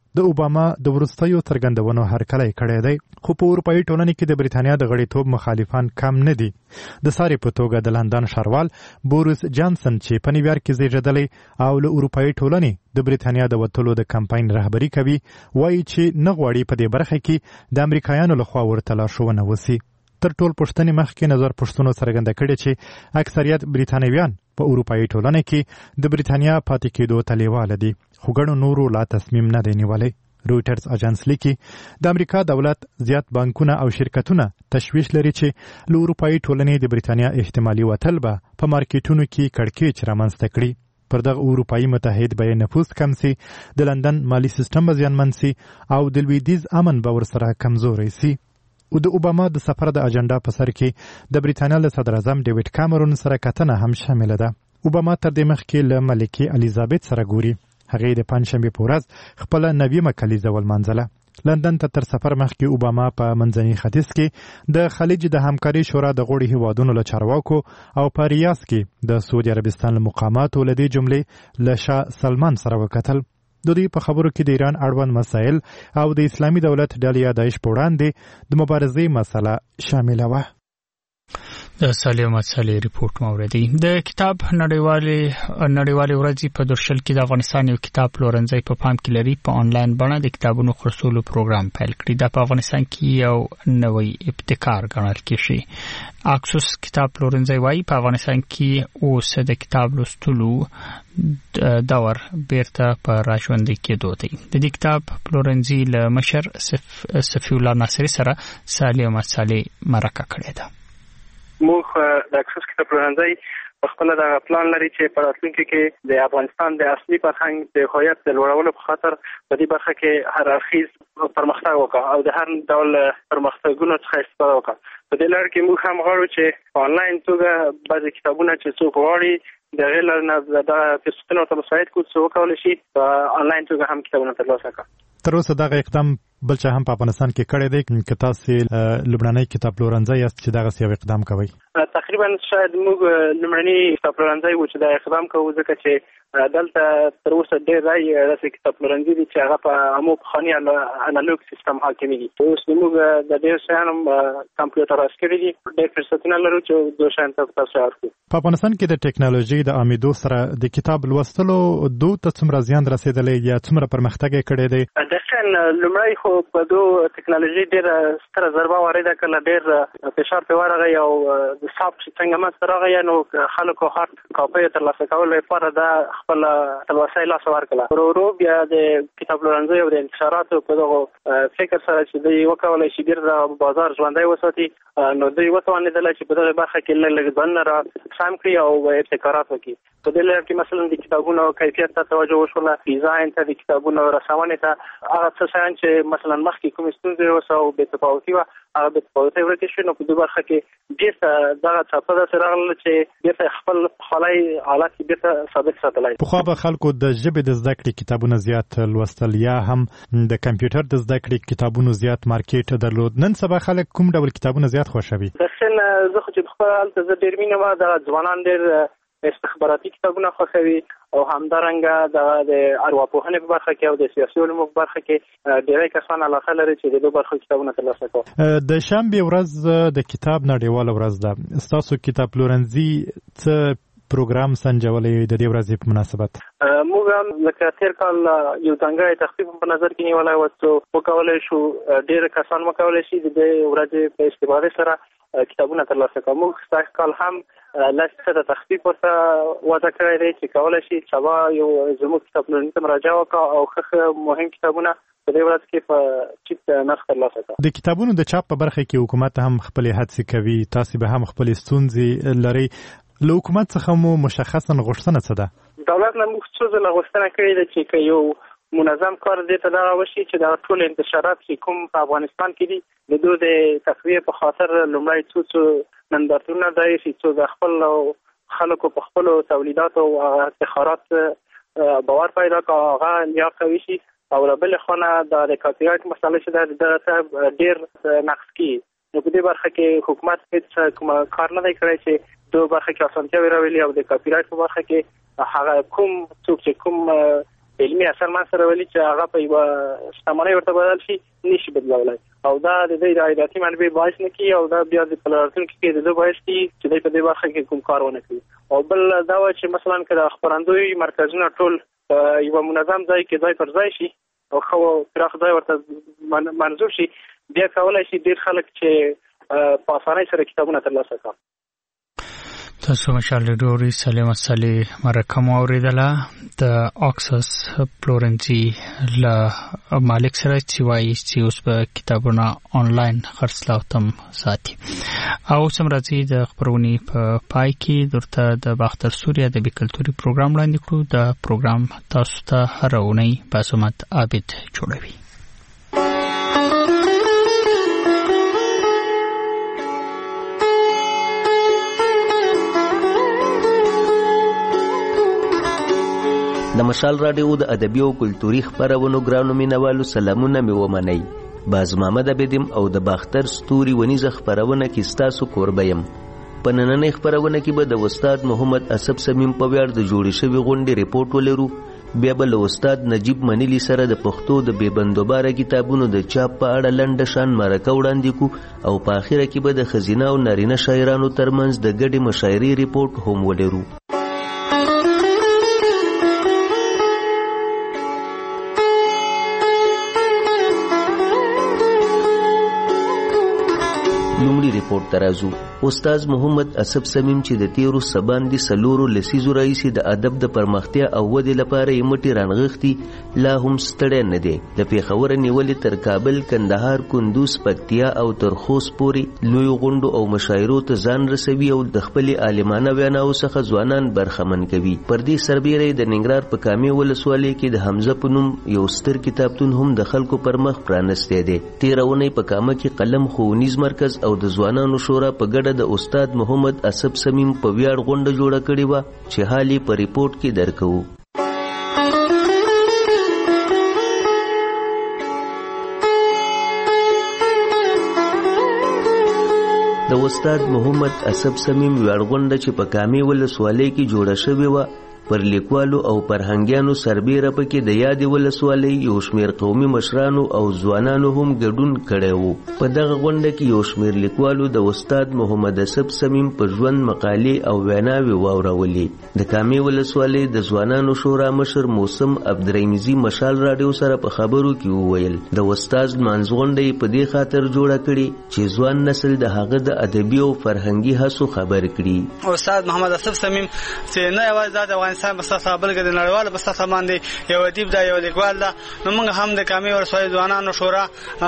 د اوباما د ورستیو څرګندونو هرکلی کړی دی، خو په اروپایي ټولنې کې د بریتانیا د غړیتوب مخالفان کم نه دي. د ساري په توګه د لندن ښاروال بوریس جانسن چې په نیویارک کې زیږېدلی او له اروپایي ټولنې د بریتانیا د وتلو د کمپاین رهبري کوي، وایي چې نه غواړي په دې برخه کې د امریکایانو لخوا ورته لارښوونه وسي. تر ټول پوښتنې مخکې نظر پوښتنو څرګنده کړې چې اکثریت بریتانویان په اروپایي ټولنه کې د بریتانیا پاتې کېدو ته لیواله دي، خو ګڼو نورو لا تصمیم نه دی نیولی. رویټرز اجانس لیکي د امریکا دولت زیات بانکونه او شرکتونه تشویش لري چې له اروپایي ټولنې د بریتانیا احتمالي وتل به په مارکیټونو کې کړکېچ رامنځته کړي. پر دغه اروپایي متحد به نفوذ کم سي، د لندن مالی سیستم به زیانمن سي او د لویدیځ امن به ورسره کمزوری سي. او د اوباما د سفر د اجنډا په سر کې د بریتانیا له صدر اعظم ډیوډ کامرون سره کتنه هم شامل ده. اوباما تر دې مخکې له ملکې الیزابت سره ګوري. هغې د پنجشنبې په ورځ خپله نویمه کلیزه ولمانځله. لندن ته تر سفر مخکې اوباما په منځني ختیځ کې د خلیج د همکارۍ شورا د غړو هیوادونو له چارواکو او په ریاض کې د سعودي عربستان له مقاماتو له دې جملې له شاه سلمان سره وکتل. د دوی په خبرو کې د ایران اړوند مسایل او د اسلامي دولت ډلې داعش په وړاندې د مبارزې مسله شامله وه. د صالح احمد صالح ریپورت موردی. د کتاب نړیوالې نړیوالې ورځې په درشل کې د افغانستان یو کتاب پلورنځي په پام کې لري په انلاین بڼه د کتابونو خرڅولو پروګرام پیل کړی. دا په افغانستان کې یو نوی ابتکار ګڼل کېږي. اکسوس کتاب پلورنځي وايي په افغانستان کې اوس د کتاب لوستلو دور بیرته په راژوندي کېدو دی. د دې کتاب پلورنځي له مشر صفی الله ناصری سره صالح احمد صالح مرکه کړې ده. موږ د اکسس کتاب پلورنځي په خپل د پلان لري چې په راتلونکي کې د افغانستان د اصلي فرهنګ د هویت د لوړولو په خاطر په دې برخه کې هر اړخیز پرمختګ وکړو او د هر ډول پرمختګونو څخه استفاده وکړو. په دې لړ کې موږ هم غواړو چې په انلاین توګه بعضي کتابونه چې څوک غواړي د غیر نه د فرصتونو ته مساعد کو څو کول شي په انلاین توګه هم کتابونه ترلاسه کړي. تر اوسه دغه اقدام بل چا هم په افغانستان کې کړی دی که تاسو لبناني کتاب پلورنځي یاست چې دغه یو اقدام کوي؟ تقریبا شاید موږ لبناني کتاب پلورنځي و چې دا اقدام کوو ځکه چې دلته تر اوسه ډېر راځي داسې کتاب پلورنځي دي چې هغه په عموم پخواني انالوګ سیستم حاکمي دي. اوس موږ د ډېر شیانو کمپیوټرایز کړي دي، ډېر فرصتونه لرو چې دوه شیان تاسو ورکړو. په افغانستان کې د ټیکنالوژي د عامېدو سره د کتاب لوستلو دود ته څومره زیان رسېدلی یا څومره پرمختګ یې کړی دی؟ دقیقاً لومړی خو په دو ټیکنالوژي ډېره ستره ضربه وارده کړله، ډېر فشار پرې ورغی او د سافټ څنګه منځته راغی نو خلکو هارد کاپي ترلاسه کولو لپاره دا خپل تلوسه لاس ورکړه. ورو ورو بیا د کتاب پلورنځي او د انتشاراتو په دغه فکر سره چې دوی وکولای شي بیرته بازار ژوندی وساتي نو دوی وتوانېدل چې په دغه برخه کې لږ لږ ځانونه را سم کړي او ابتکارات وکړي. په دې لړ کې مثلا د کتابونو کیفیت ته توجه وشوله، ډیزاین ته، د کتابونو رسونې ته، هغه څه شیان چې مثلا مخکې کومې ستونزې وسه او بې تفاوتي وه هغه بې تفاوتۍ ورکې شوې. نو په دې برخه کې بیرته دغه څپه داسې راغله چې بیرته خپل پخوانی حالت یې بیرته ثابت ساتلی. پخوا به خلکو د ژبې د زده کړې کتابونه زیات لوستل یا هم د کمپیوټر د زده کړې کتابونو زیات مارکیټ درلود. نن سبا خلک کوم ډول کتابونه زیات خوښوي؟ دقیقاً زه خو چې خپل هلته زه ډېر مینه وه د ځوانان ډېر استخباراتي کتابونه خوښوي او همدارنګه د ارواپوهنې په برخه کې او د سیاسي علومو په برخه کې ډېری کسان علاقه لري چې د دې برخو کتابونه ترلاسه کړي. د شنبې ورځ د کتاب نړیواله ورځ ده، ستاسو کتاب پلورنځي څه پروګرام سنجولی د دې ورځې په مناسبت؟ موږ هم لکه تېر کال یو ځانګړی تخفیف په نظر کې نیولی و څو وکولی شو ډېر کسان وکولی شي د دې ورځې په استفادې سره کتابونه ترلاسه کړو. موږ سږ کال هم لس فیصده تخفیف ورته وضع کړی دی چې کولی شي سبا یو زموږ کتاب پلورنځي ته مراجعه وکړه او ښه مهم کتابونه په دې ورځ کې په چیپ نرخ ترلاسه کړه. د کتابونو د چاپ په برخه کې حکومت هم خپلې هڅې کوي، تاسې به هم خپلې ستونزې لرئ. له حکومت څخه مو مشخصا غوښتنه څه ده؟ دولت نه موږ څو ځله غوښتنه کړې ده چې که یو منظم کار دې ته دغه وشي چې دا ټول انتشارات چې کوم په افغانستان کې دي د دوی د تقویې په خاطر لومړی څو څو نندارتونونه ځای شي چې د خپل خلکو په خپلو تولیداتو او افتخارات باور پیدا کړي، هغه لیا قوي شي او له بلې خوا نه د کاپي رایټ مسله چې ده دغه ته ډېر نقص کېږي. نو په دې برخه کې حکومت هېڅ کوم کار نه دی کړی چې دو برخه کې اسانتیاوې راولي او د کاپي رایټ په برخه کې هغه کوم څوک چې کوم علمي اثر ما سره ولي چې هغه په یو شتمنۍ ورته بدل شي نشي بدلولای او دا د دې د عایداتي منابع باعث نه کی او دا بیا د پلاتفورم کې د دې باعث کی چې د دې برخه کې کوم کار ونه کوي او بل دا و چې مثلا کله خبرندوی مرکزونه ټول یو منظم ځای کې ځای پر ځای شي او خو پراخ ځای ورته منظور شي بیا کولای شي ډیر خلک چې په اسانۍ سره کتابونه ترلاسه کړي. تاسو مشال ډوري سلام صلی مرکم اوریدله د اکسس پلورنسي لا مالک سره چې وایي چې اوس په کتابونه آنلاین خرڅلاو تم ساتي او سمرازي د خبرونی په پای کې درته د باختر سوریا د کلتوري پروګرام وړاندې کړو. د پروګرام تاسو ته هر اونۍ باسمت عابد جوړوي. د مشال رادیو د ادبي او کلتوري خبرونو ګرانو مینوالو سلامونه مې ومنئ. باز محمد عبدیم او د باختر ستوري ونیزه خبرونه کې ستاسو کوربه یم. په نننۍ خبرونه کې به د استاد محمد اسب سمیم په ویاړ د جوړې شوي غونډې ریپورټ ولرو. بیا به له استاد نجیب منیلی سره د پښتو د بې بندوباره کتابونو د چاپ په اړه لنډه شان مرکه وړاندې کو او په اخره کې به د ښځینه او نارینه شاعرانو ترمنځ د ګډې مشاعرې ریپورټ هم ولرو. لومړی ریپورټ ترازو استاد محمد اسب سمیم چې د تیرو سباندې سلورو لسیزو راهیسې د ادب د پرمختیا او ودې لپاره یې مټې رانغښتي لا هم ستړی نه دی. له پېښوره نیولې تر کابل، کندهار، کندوز، پکتیا او تر خوست پورې لویو غونډو او مشاعرو ته ځان رسوي او د خپلې عالمانه ویناو څخه ځوانان برخمن کوي. پر دې سربیره د ننګرهار په کامې ولسوالۍ کې د حمزه په نوم یو ستر کتابتون هم د خلکو پر مخ پرانستی دی. تېره اونۍ په کامه کې قلم ښوونیز مرکز او د ځوانانو شورا په ګډه د استاد محمد اسب سمیم په ویاړ غونډه جوړه کړې وه چې حال یې په ریپورټ کې درکوو. د استاد محمد اسب سمیم ویاړ غونډه چې په کامې ولسوالۍ کې جوړه شوې وه پر لیکوالو او فرهنګیانو سربیره پکې د یادې ولسوالۍ یو شمېر قومي مشرانو او ځوانانو هم ګډون کړی و. په دغه غونډه کې یو شمېر لیکوالو د استاد محمد اسب سمیم په ژوند مقالې او ویناوې واورولې. د کامې ولسوالۍ د ځوانانو شورا مشر موسم عبدالرحیمزي مشال راډیو سره په خبرو کې وویل د استاد لمانځ غونډه یې په دې خاطر جوړه کړې چې ځوان نسل د هغه د ادبي او فرهنګي هڅو خبر کړي. استاد محمد اسب سمیم چې نه یوازې د افغانستان بسته بلکې د نړیواله بسته باندې یو ادیب دا یو لیکوال دا نو موږ هم د کامې ولسوالۍ ځوانانو شورا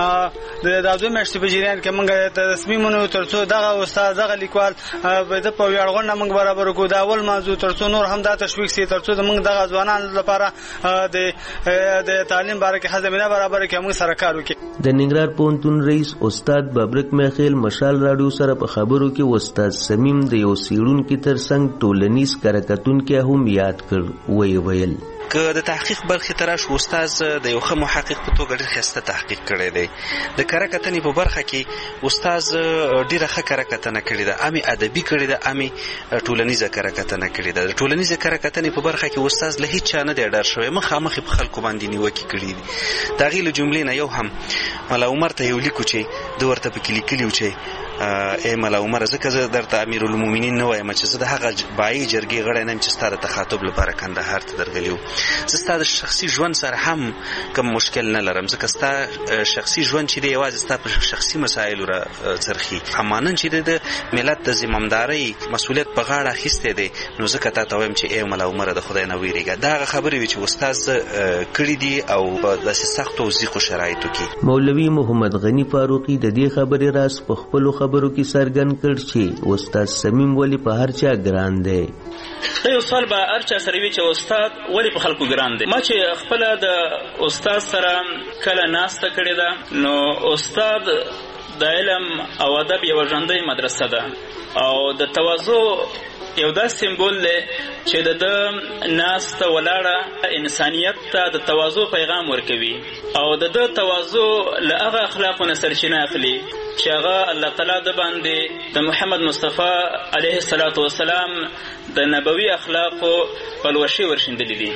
د دازو میاشتې په جریان کې موږ تصمیمونه ترڅو دغه استاد دغه لیکوال د په ویاړ غونډه موږ برابر کړو. دا اول موضوع ترڅو نور هم دا تشویق سي ترڅو موږ دغه ځوانانو لپاره د د تعلیم باره کې خدمت برابر کې موږ سره کار وکړو. د ننګرهار پوهنتون رئیس استاد ببرک میخیل مشال راډیو سره په خبرو کې استاد سمیم د یو سیړونکي ترڅنګ ټولنیز کرکټونکي هم یاد کړ. وی ویل که د تحقیق برخې ته راشو استاد د یو ښه محقق په توګه ډېر ښایسته تحقیق کړی دی. د کره کتنې په برخه کې استاد ډېره ښه کره کتنه کړې ده، امې ادبي کړې ده، امې ټولنیزه کره کتنه کړې ده. د ټولنیزه کره کتنې په برخه کې استاد له هیڅ چا نه دی ډار شوی، مخامخ په خلکو باندې نیوکې کړي دي. د هغې له جملې نه یو هم ملا عمر ته یو لیکو چې ده ورته پکې لیکلي و چې ای ملا عمر ځکه زه درته امیرالمؤمنین نه وایم چې زه د هغه بایي جرګې غړی نه یم چې ستا د تخاطب لپاره کندهار ته درغلي وو. زه ستا د شخصي ژوند سره هم کوم مشکل نه لرم ځکه ستا شخصي ژوند چې دی یوازې ستا په شخصي مسایلو را څرخي. همانن چې د ملت د ذمامدارۍ مسؤلیت په غاړه اخیستی دی نو ځکه تا ته وایم چې ای ملا عمره د خدای نه ویرېږه. دا هغه خبرې وې چې استاد کړي دي او په داسې سختو او ضیقو شرایطو کې. مولوي محمد غني فاروقي د دې خبرې راز په خپلو خبرو کې څرګند کړ چې استاد سمیم ولې په هر چا ګران دی. دا یو سوال به هر چا سره وي چې استاد ولې په خلکو ګران دی. ما چې خپله د استاد سره کله ناسته کړې ده نو استاد د علم او ادب یوه ژوندۍ مدرسه ده او د تواضع یو داسې سمبول دی چې د ده ناسته ولاړه انسانیت ته د تواضع پیغام ورکوي او د ده تواضع له هغه اخلاقو نه سرچینه اخلي چې هغه الله تعالی د باندې د محمد مصطفی علیه الصلاة والسلام د نبوي اخلاقو پلوشې ورشیندلې دي.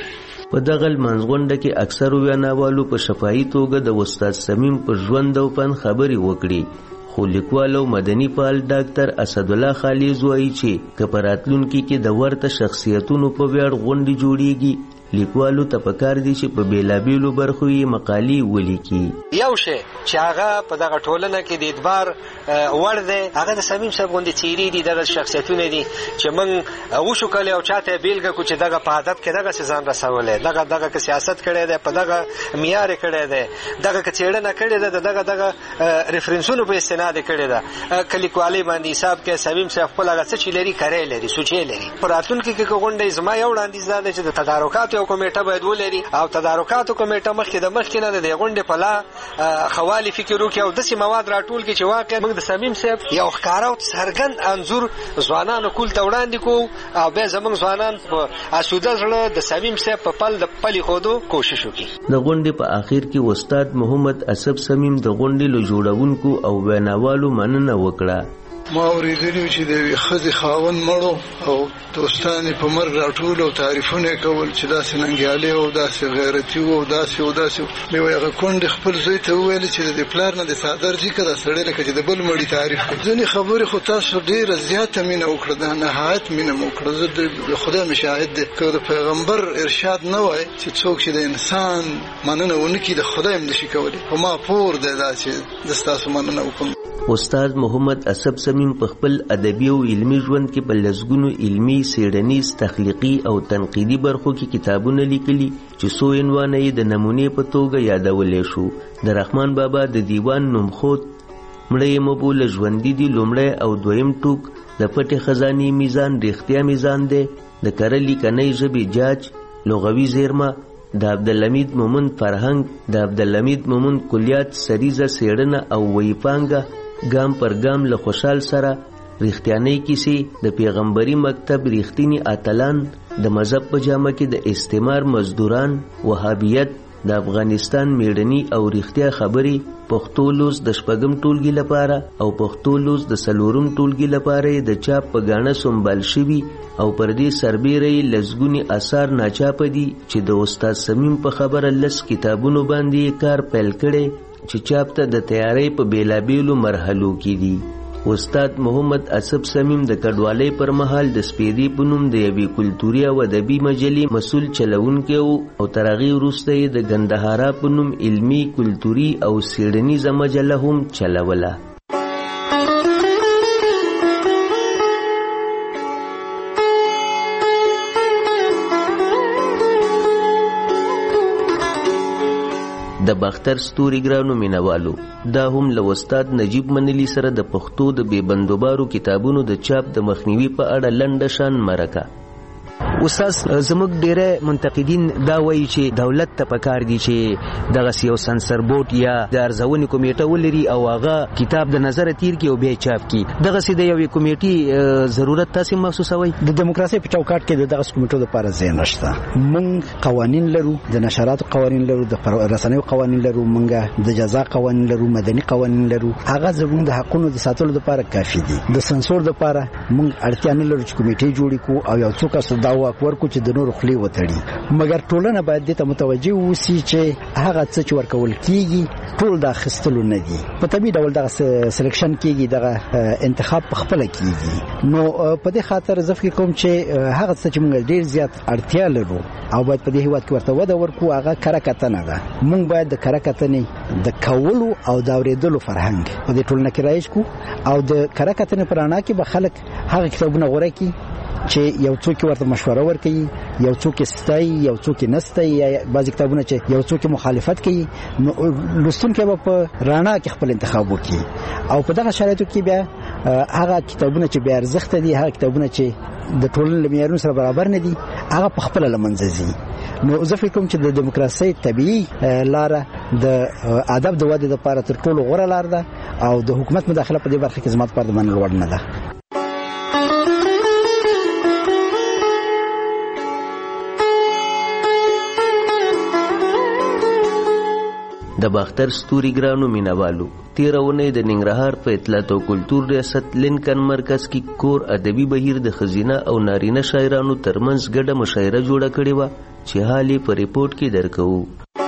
په دغه منځغونډه کې اکثر ویناوالو په شفاهي توګه د استاد صمیم په ژوند او فن خبرې وکړي، خو لیکوال او مدني فعال ډاکټر اسدالله خالد وایي چې که په راتلونکي کې د ورته شخصیتونو په ویاړ غونډې جوړیږي، لیکوالو ته پکار دي چې په بیلابیلو برخو یې مقالې ولیکي. یو شی چې هغه په دغه ټولنه کې د اعتبار وړ دی هغه د صمیم صاحب غوندې څیرې دي، دغه شخصیتونه دي چې موږ وشو کله او چاته بیلګه کو چې دغه په ادب کې دغه ځان رسولی، دغه دغه که سیاست کړی دی، په دغه معیار کړی دی، دغه که څېړنه کړې ده، دغه دغه ریفرنسونو په استناد کړې ده، که لیکوالۍ باندې حساب کې صمیم صاحب خپل هغه څه چې لري کری لري، سوچې لري. په راتلونکي کې غونډه زما یو وړاندیز دا دی چې د تدارکاتو یو کمیټه باید ولري او تدارکاتو کمیټه مخکې د مخکې نه د غونډې په لا خوالي فکر وکړي او داسې مواد راټول کړي چې واقعا موږ د صمیم صاحب یو ښکاره او څرګند انځور ځوانانو کول ته وړاندې کوو او بیا زموږ ځوانان په اسوده زړه د صمیم صاحب په پل د پلي ښودو کوشش وکړي. د غونډې په آخر کې استاد محمد اسب صمیم د غونډې له جوړونکو او ویناوالو مننه وکړه. ما اوریدلی چې د یوې ښځې خاوند مړو او دوستان په مرګ راټول او تعریفونه کول چې داسې ننګیالي او داسې غیرتي او داسې او داسې مې وایي هغه کونډې خپل زوی ته وویل چې د پلار نه د څادر ځي که دا سړی لکه چې د بل مړي تعریف کړي. ځینې خبرې خو تاسو ډېره زیاته مینه وکړه، دا نهایت مینه مو وکړه. زه د خدای مې شاهد دی که د پیغمبر ارشاد نه وای چې څوک چې د انسان مننه ونه کړي د خدای هم نشي کولی، خو ما پور دی دا چې زه ستاسو مننه وکړم. استاد محمد اسب صمیم په خپل ادبي او علمي ژوند کې په لسګونو علمي، څېړنیز، تخلیقي او تنقیدي برخو کې کتابونه لیکلي چې څو عنوانه یې د نمونې په توګه یادولی شو. د رحمان بابا د دیوان نومخوت مړی مبوله ژوندي دي لومړی او دویم ټوک، د پټې خزانې میزان رښتیا میزان دی، د کره لیکنۍ ژبې جاج، لغوي زیرمه، د عبدالحمید مومند فرهنګ، د عبدالحمید مومند کلیات سریزه څېړنه او ویپانګه، ګام پر ګام له خوشحال سره، رښتیانۍ کیسې، د پیغمبري مکتب رښتینی اتلان، د مذهب په جامه کې د استعمار مزدوران، وهابیت، د افغانستان میړني او رښتیا خبرې، پښتو لوز د شپږم ټولګي لپاره او پښتو لوز د څلورم ټولګي لپاره د چاپ په ګاڼه سنبال شوي او پر دې سربیره یې لسګونې اثار ناچاپه دي چې د استاد صمیم په خبره لس کتابونو باندې کار پیل کړی چې چاپ ته د تیاری په بیلابیلو مرحلو کې دي. استاد محمد اسب صمیم د کډوالۍ پر مهال د سپیدې په نوم د یوې کلتوري او ادبي مجلې مسؤل چلونکی او تر هغې وروسته یې د ګندهارا په نوم علمي، کلتوري او څېړنیزه مجله هم چلوله. د باختر ستوري ګرانو مینوالو، دا هم له استاد نجیب منلی سره د پښتو د بې بندوبارو کتابونو د چاپ د مخنیوي په اړه لنډه شان مرکه. استاد زموږ ډیره منتقدین دا وایي چې دولت ته پکار دي چې دغه یو سنسر بورډ یا د ارزونې کمیټه ولري او هغه کتاب د نظر تیر کړي او بیا چاپ کړي. دغه سي د یوې کمیټې ضرورت تاسو محسوسوي؟ د دیموکراسي په چوکاټ کې دغه کمیټو لپاره ځای نشته. موږ قوانین لرو، د نشراتو قوانین لرو، د رسنیو قوانین لرو، موږ د جزا قوانین لرو، مدني قوانین لرو. هغه زموږ د حقونو د ساتلو لپاره کافي دي. د سنسور لپاره موږ اړتیا نه لرو چې کمیټې جوړې کړو او یو څوک څه داوا ورکو چې د نورو خولې وتړي. مګر ټولنه باید دې ته متوجه اوسي چې هغه څه چې ورکول کیږي ټول د اخیستلو نه دي. په طبیعي ډول دغه سلیکشن کیږي، دغه انتخاب په خپله کیږي. نو په دې خاطر زه فکر کوم چې هغه څه چې موږ ډېر زیات اړتیا لرو او باید په دې هېواد کې ورته وده ورکړو هغه کره کتنه ده. موږ باید د کره کتنې د کولو او د اورېدلو فرهنګ په دې ټولنه کې رایج کړو او د کره کتنې په رڼا کې به خلک هغه کتابونه غوره کړي چې یو څوک ورته مشوره ورکوي، یو څوک ستایي، یو څوک نستایي، یا بعضې کتابونه چې یو څوک مخالفت کوي. نو لوستونکی به په رڼا کې خپل انتخاب وکړي او په دغه شرایطو کې بیا هغه کتابونه چې بې ارزښته دي، هغه کتابونه چې د ټولنې له معیارونو سره برابر نه دي، هغه په خپله له منځه ځي. نو زه فکر کوم چې د دیموکراسۍ طبیعي لاره د ادب د ودې لپاره تر ټولو غوره لار ده او د حکومت مداخله په دې برخه کې زما لپاره د منلو وړ نه ده. د باختر ستوري ګرانو مینوالو تیرونه د ننګرهار په اطلاعات او کلتور ریاست لینکن مرکز کې کور ادبي بهیر د خزینه او نارینه شاعرانو ترمنځ ګډه مشاعره جوړه کړې و چې حال یې په ریپورت کې درکو.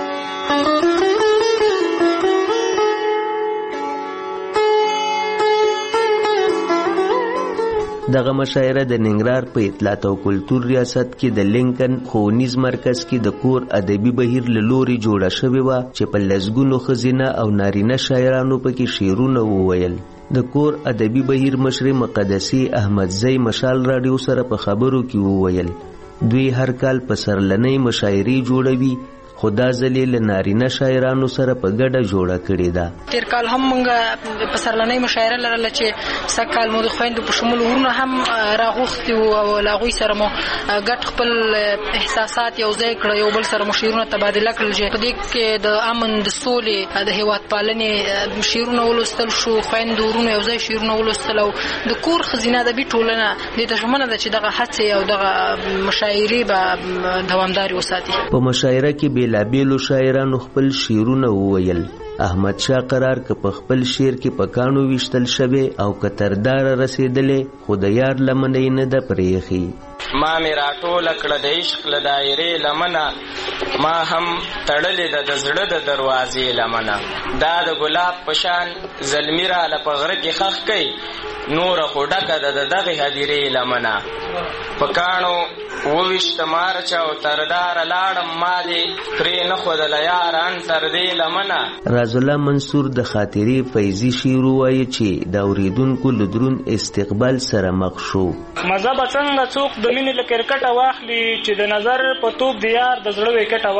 دغه مشاعره د ننګرهار په اطلاعات او کلتور ریاست کې د لینکن ښوونیز مرکز کې د کور ادبي بهیر له لوري جوړه شوې وه چې په لسګونو ښځینه او نارینه شاعرانو پکې شعرونه وویل. د کور ادبي بهیر مشرې مقدسي احمدزی مشال راډیو سره په خبرو کې وویل دوی هر کال په سرلنۍ مشاعرې جوړوي خو دا ځلې له نارینه شاعرانو سره په ګډه جوړه کړې ده. تیر کال هم موږ په سرلنۍ مشاعره لرله چې سږ کال مو د خویندو په شمول ورونه هم راغوښتي وو او له هغوی سره مو ګډ خپل احساسات یو ځای کړه، یو بل سره مو شعرونه تبادله کړل چې په دې کې د امن د سولې د هېواد پالنې شعرونه ولوستل شو، خویندو ورونو یو ځای شعرونه ولوستل او د کور ښځینه ادبي ټولنه دې ته ژمنه ده چې دغه هڅې او دغه مشاعرې به دوامدارې وساتي. په مشاعره کې بېلابېلو شاعرانو خپل شعرونه وویل. احمد شاه قرار که په خپل شعر کې په کاڼو ویشتل شوی او که تر داره رسېدلې خو د یار لمنه یې نه ده پرېښي. ما مې راټوله کړه د عشق له دایرې لمنه، ما هم تړلې ده د زړه د دروازې لمنه. دا د ګلاب په شان زلمي راله په غره کې خښ کوي، نوره خو ډکه ده د دغې هدیرې لمنه. په کاڼو وویشته مارچه او ترداره لاړم، ما دې پرې نه ښودله یاره ان تر دې لمنه. راز الله منصور د خاطرې فیضي شعر ووایي چې د اورېدونکو له دروند استقبال سره مخ شو. مزه به څنګه څوک د مینې له کرکټه واخلي چې د نظر په توپ د یار د زړه ویکټه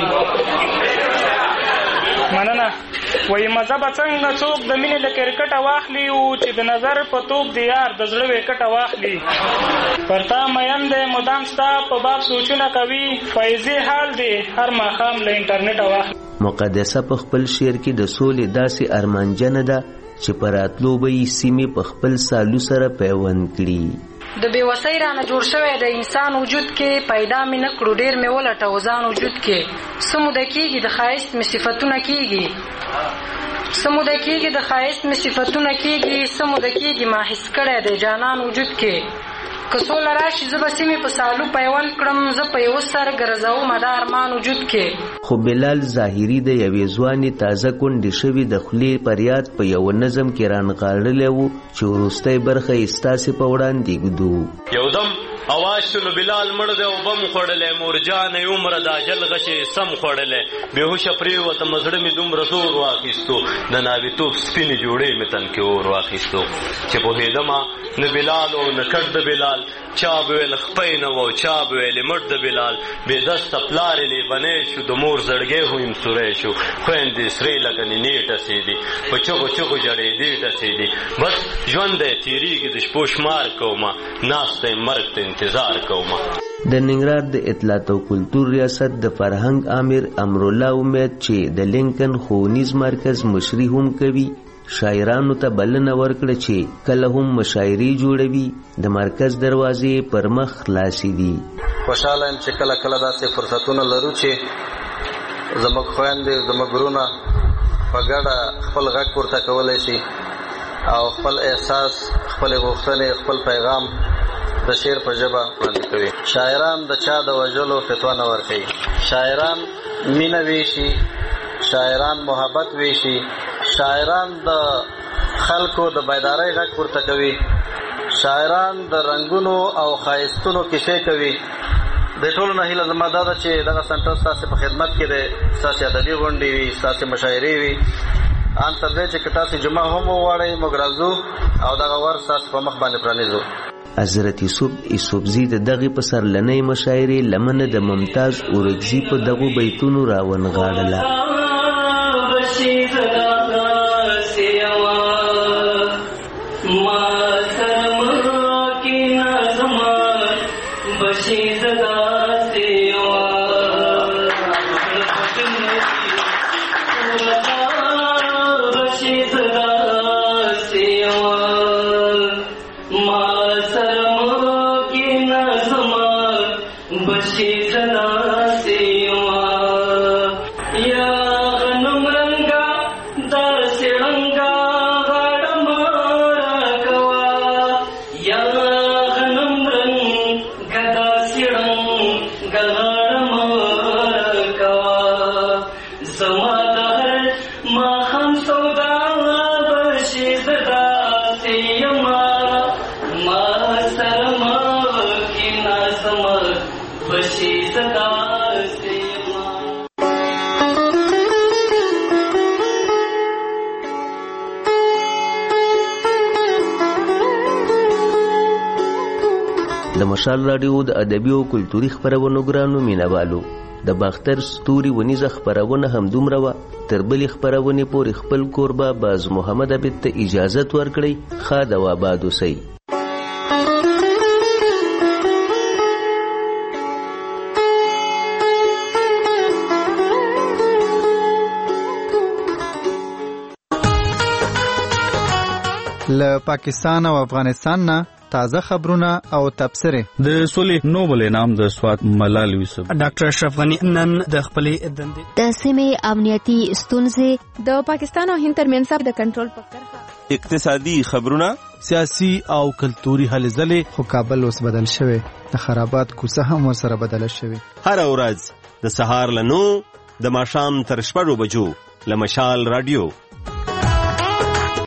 واخلي. مننه. وایي مزه به څنګه څوک د مینې له کرکټه واخلي چې د نظر په توپ د یار د زړه ویکټه واخلي. پر تا مین دی مدام ستا په باب سوچونه کوي، فیضي حال دی هر ماښام له انټرنیټه واخلي. مقدسه په خپل شعر کې د سولې داسې ارمانجنه ده چې په راتلو به یې سیمې په خپل سالو سره پیوند کړي. د بېوسۍ رانه جوړ شوی د انسان وجود کې پیدا مې نه کړو ډېر مې ولټو ځان وجود کې. څه موده کېږي د ښایست مې صفتونه کېږي، څه موده کېږي د ښایست مې صفتونه کېږي، څه موده کېږي ما حس کړی دی جانان وجود کې. که سوله راشي زه به سیمې په سالو پیوند کړم، زه په یوه سر ګرځوم د ارمان وجود کې. خو بلال ظاهري د یوې ځوانې تازه کونډې شوي د خولې پر یاد په یوه نظم کې رانغاړلی و چې وروستی برخه یې ستاسې په وړاندې ږدو. یو دم اواز شو نو بلال مړ دی او بم خوړلی، مورجان یې عمره د اجل غشې سم خوړلی، بېهوشه پرېوته مزړه مې دومره زور واخیستو، د ناویتوب سپینې جوړې مې تن کې اور واخیستو. چې پوهېدمه نه بلال او نه کټ د بلال، چا به ویل خپی نه و چا به ویلې مټ د بلال. بې دسته پلارې لیونی شو، د مور زړګی هم سوری شو، خویندې سرې لکه نینې ټسېدي، په چغو چغو جړېدې ټسېدي. بس ژوند دی تېرېږي د شپو شمار کومه، ناسته یې مرګ ته انتظار کومه. د ننګرهار د اطلاعات او کلتور ریاست د فرهنګ امیر امرالله امید چې د لینکن ښوونیز مرکز مشري هم کوي شاعرانو ته بلنه ورکړه چې کله هم مشاعرې جوړوي د مرکز دروازې پر مخ خلاصې دي. خوشحاله یم چې کله کله داسې فرصتونه لرو چې زموږ خویندې زموږ وروڼه په ګډه خپل غږ پورته کولی شي او خپل احساس، خپلې غوښتنې، خپل پیغام د شعر په ژبه وړاندې کوي. شاعران د چا د وژلو فتوا نه ورکوي، شاعران مینه ویشي، شاعران محبت ویشي، شاعران د خلکو د بیدارۍ غږ پورته کوي، شاعران د رنګونو او ښایستونو کیسې کوي. د ټولو نه هیله زما دا ده چې دغه سنټر ستاسې په خدمت کې دی، ستاسې ادبي غونډې وي، ستاسې مشاعرې وي. ان تر دې چې که تاسې جمعه هم وغواړئ موږ راځو او دغه ور ستاسې په مخ باندې پرانیزو. حضرت یوسف یوسفزي د دغې په سرلنۍ مشاعرې لمنه د ممتاز اورکزي په دغو بیتونو راونغاړله. Yeah, د مشال رادیو د ادبي او کلتوري خپرونو ګرانو مینوالو د باختر ستوري ونیزه خپرونه هم دومره وه تر بلې خپرونې پورې خپل کوربه باز محمد عبید ته اجازت ورکړئ. ښاد او آباد اوسئ. له پاکستان او افغانستان نه تازه خبرونه او تبصره. د سولې نوبل انعام د سوات ملال یوسف. ډاکټر اشرف غنی نن د خپلې دندې د سیمې امنیتي ستونزې د پاکستان او هند ترمنځ د کنټرول په کرښه اقتصادي خبرونه سیاسي او کلتوري هلې ځلې. خو کابل اوس بدل شوی د خرابات کوڅه هم ورسره بدله شوی. هر ورځ د سهار له نو د ماښام تر شپږو بجو له مشال رادیو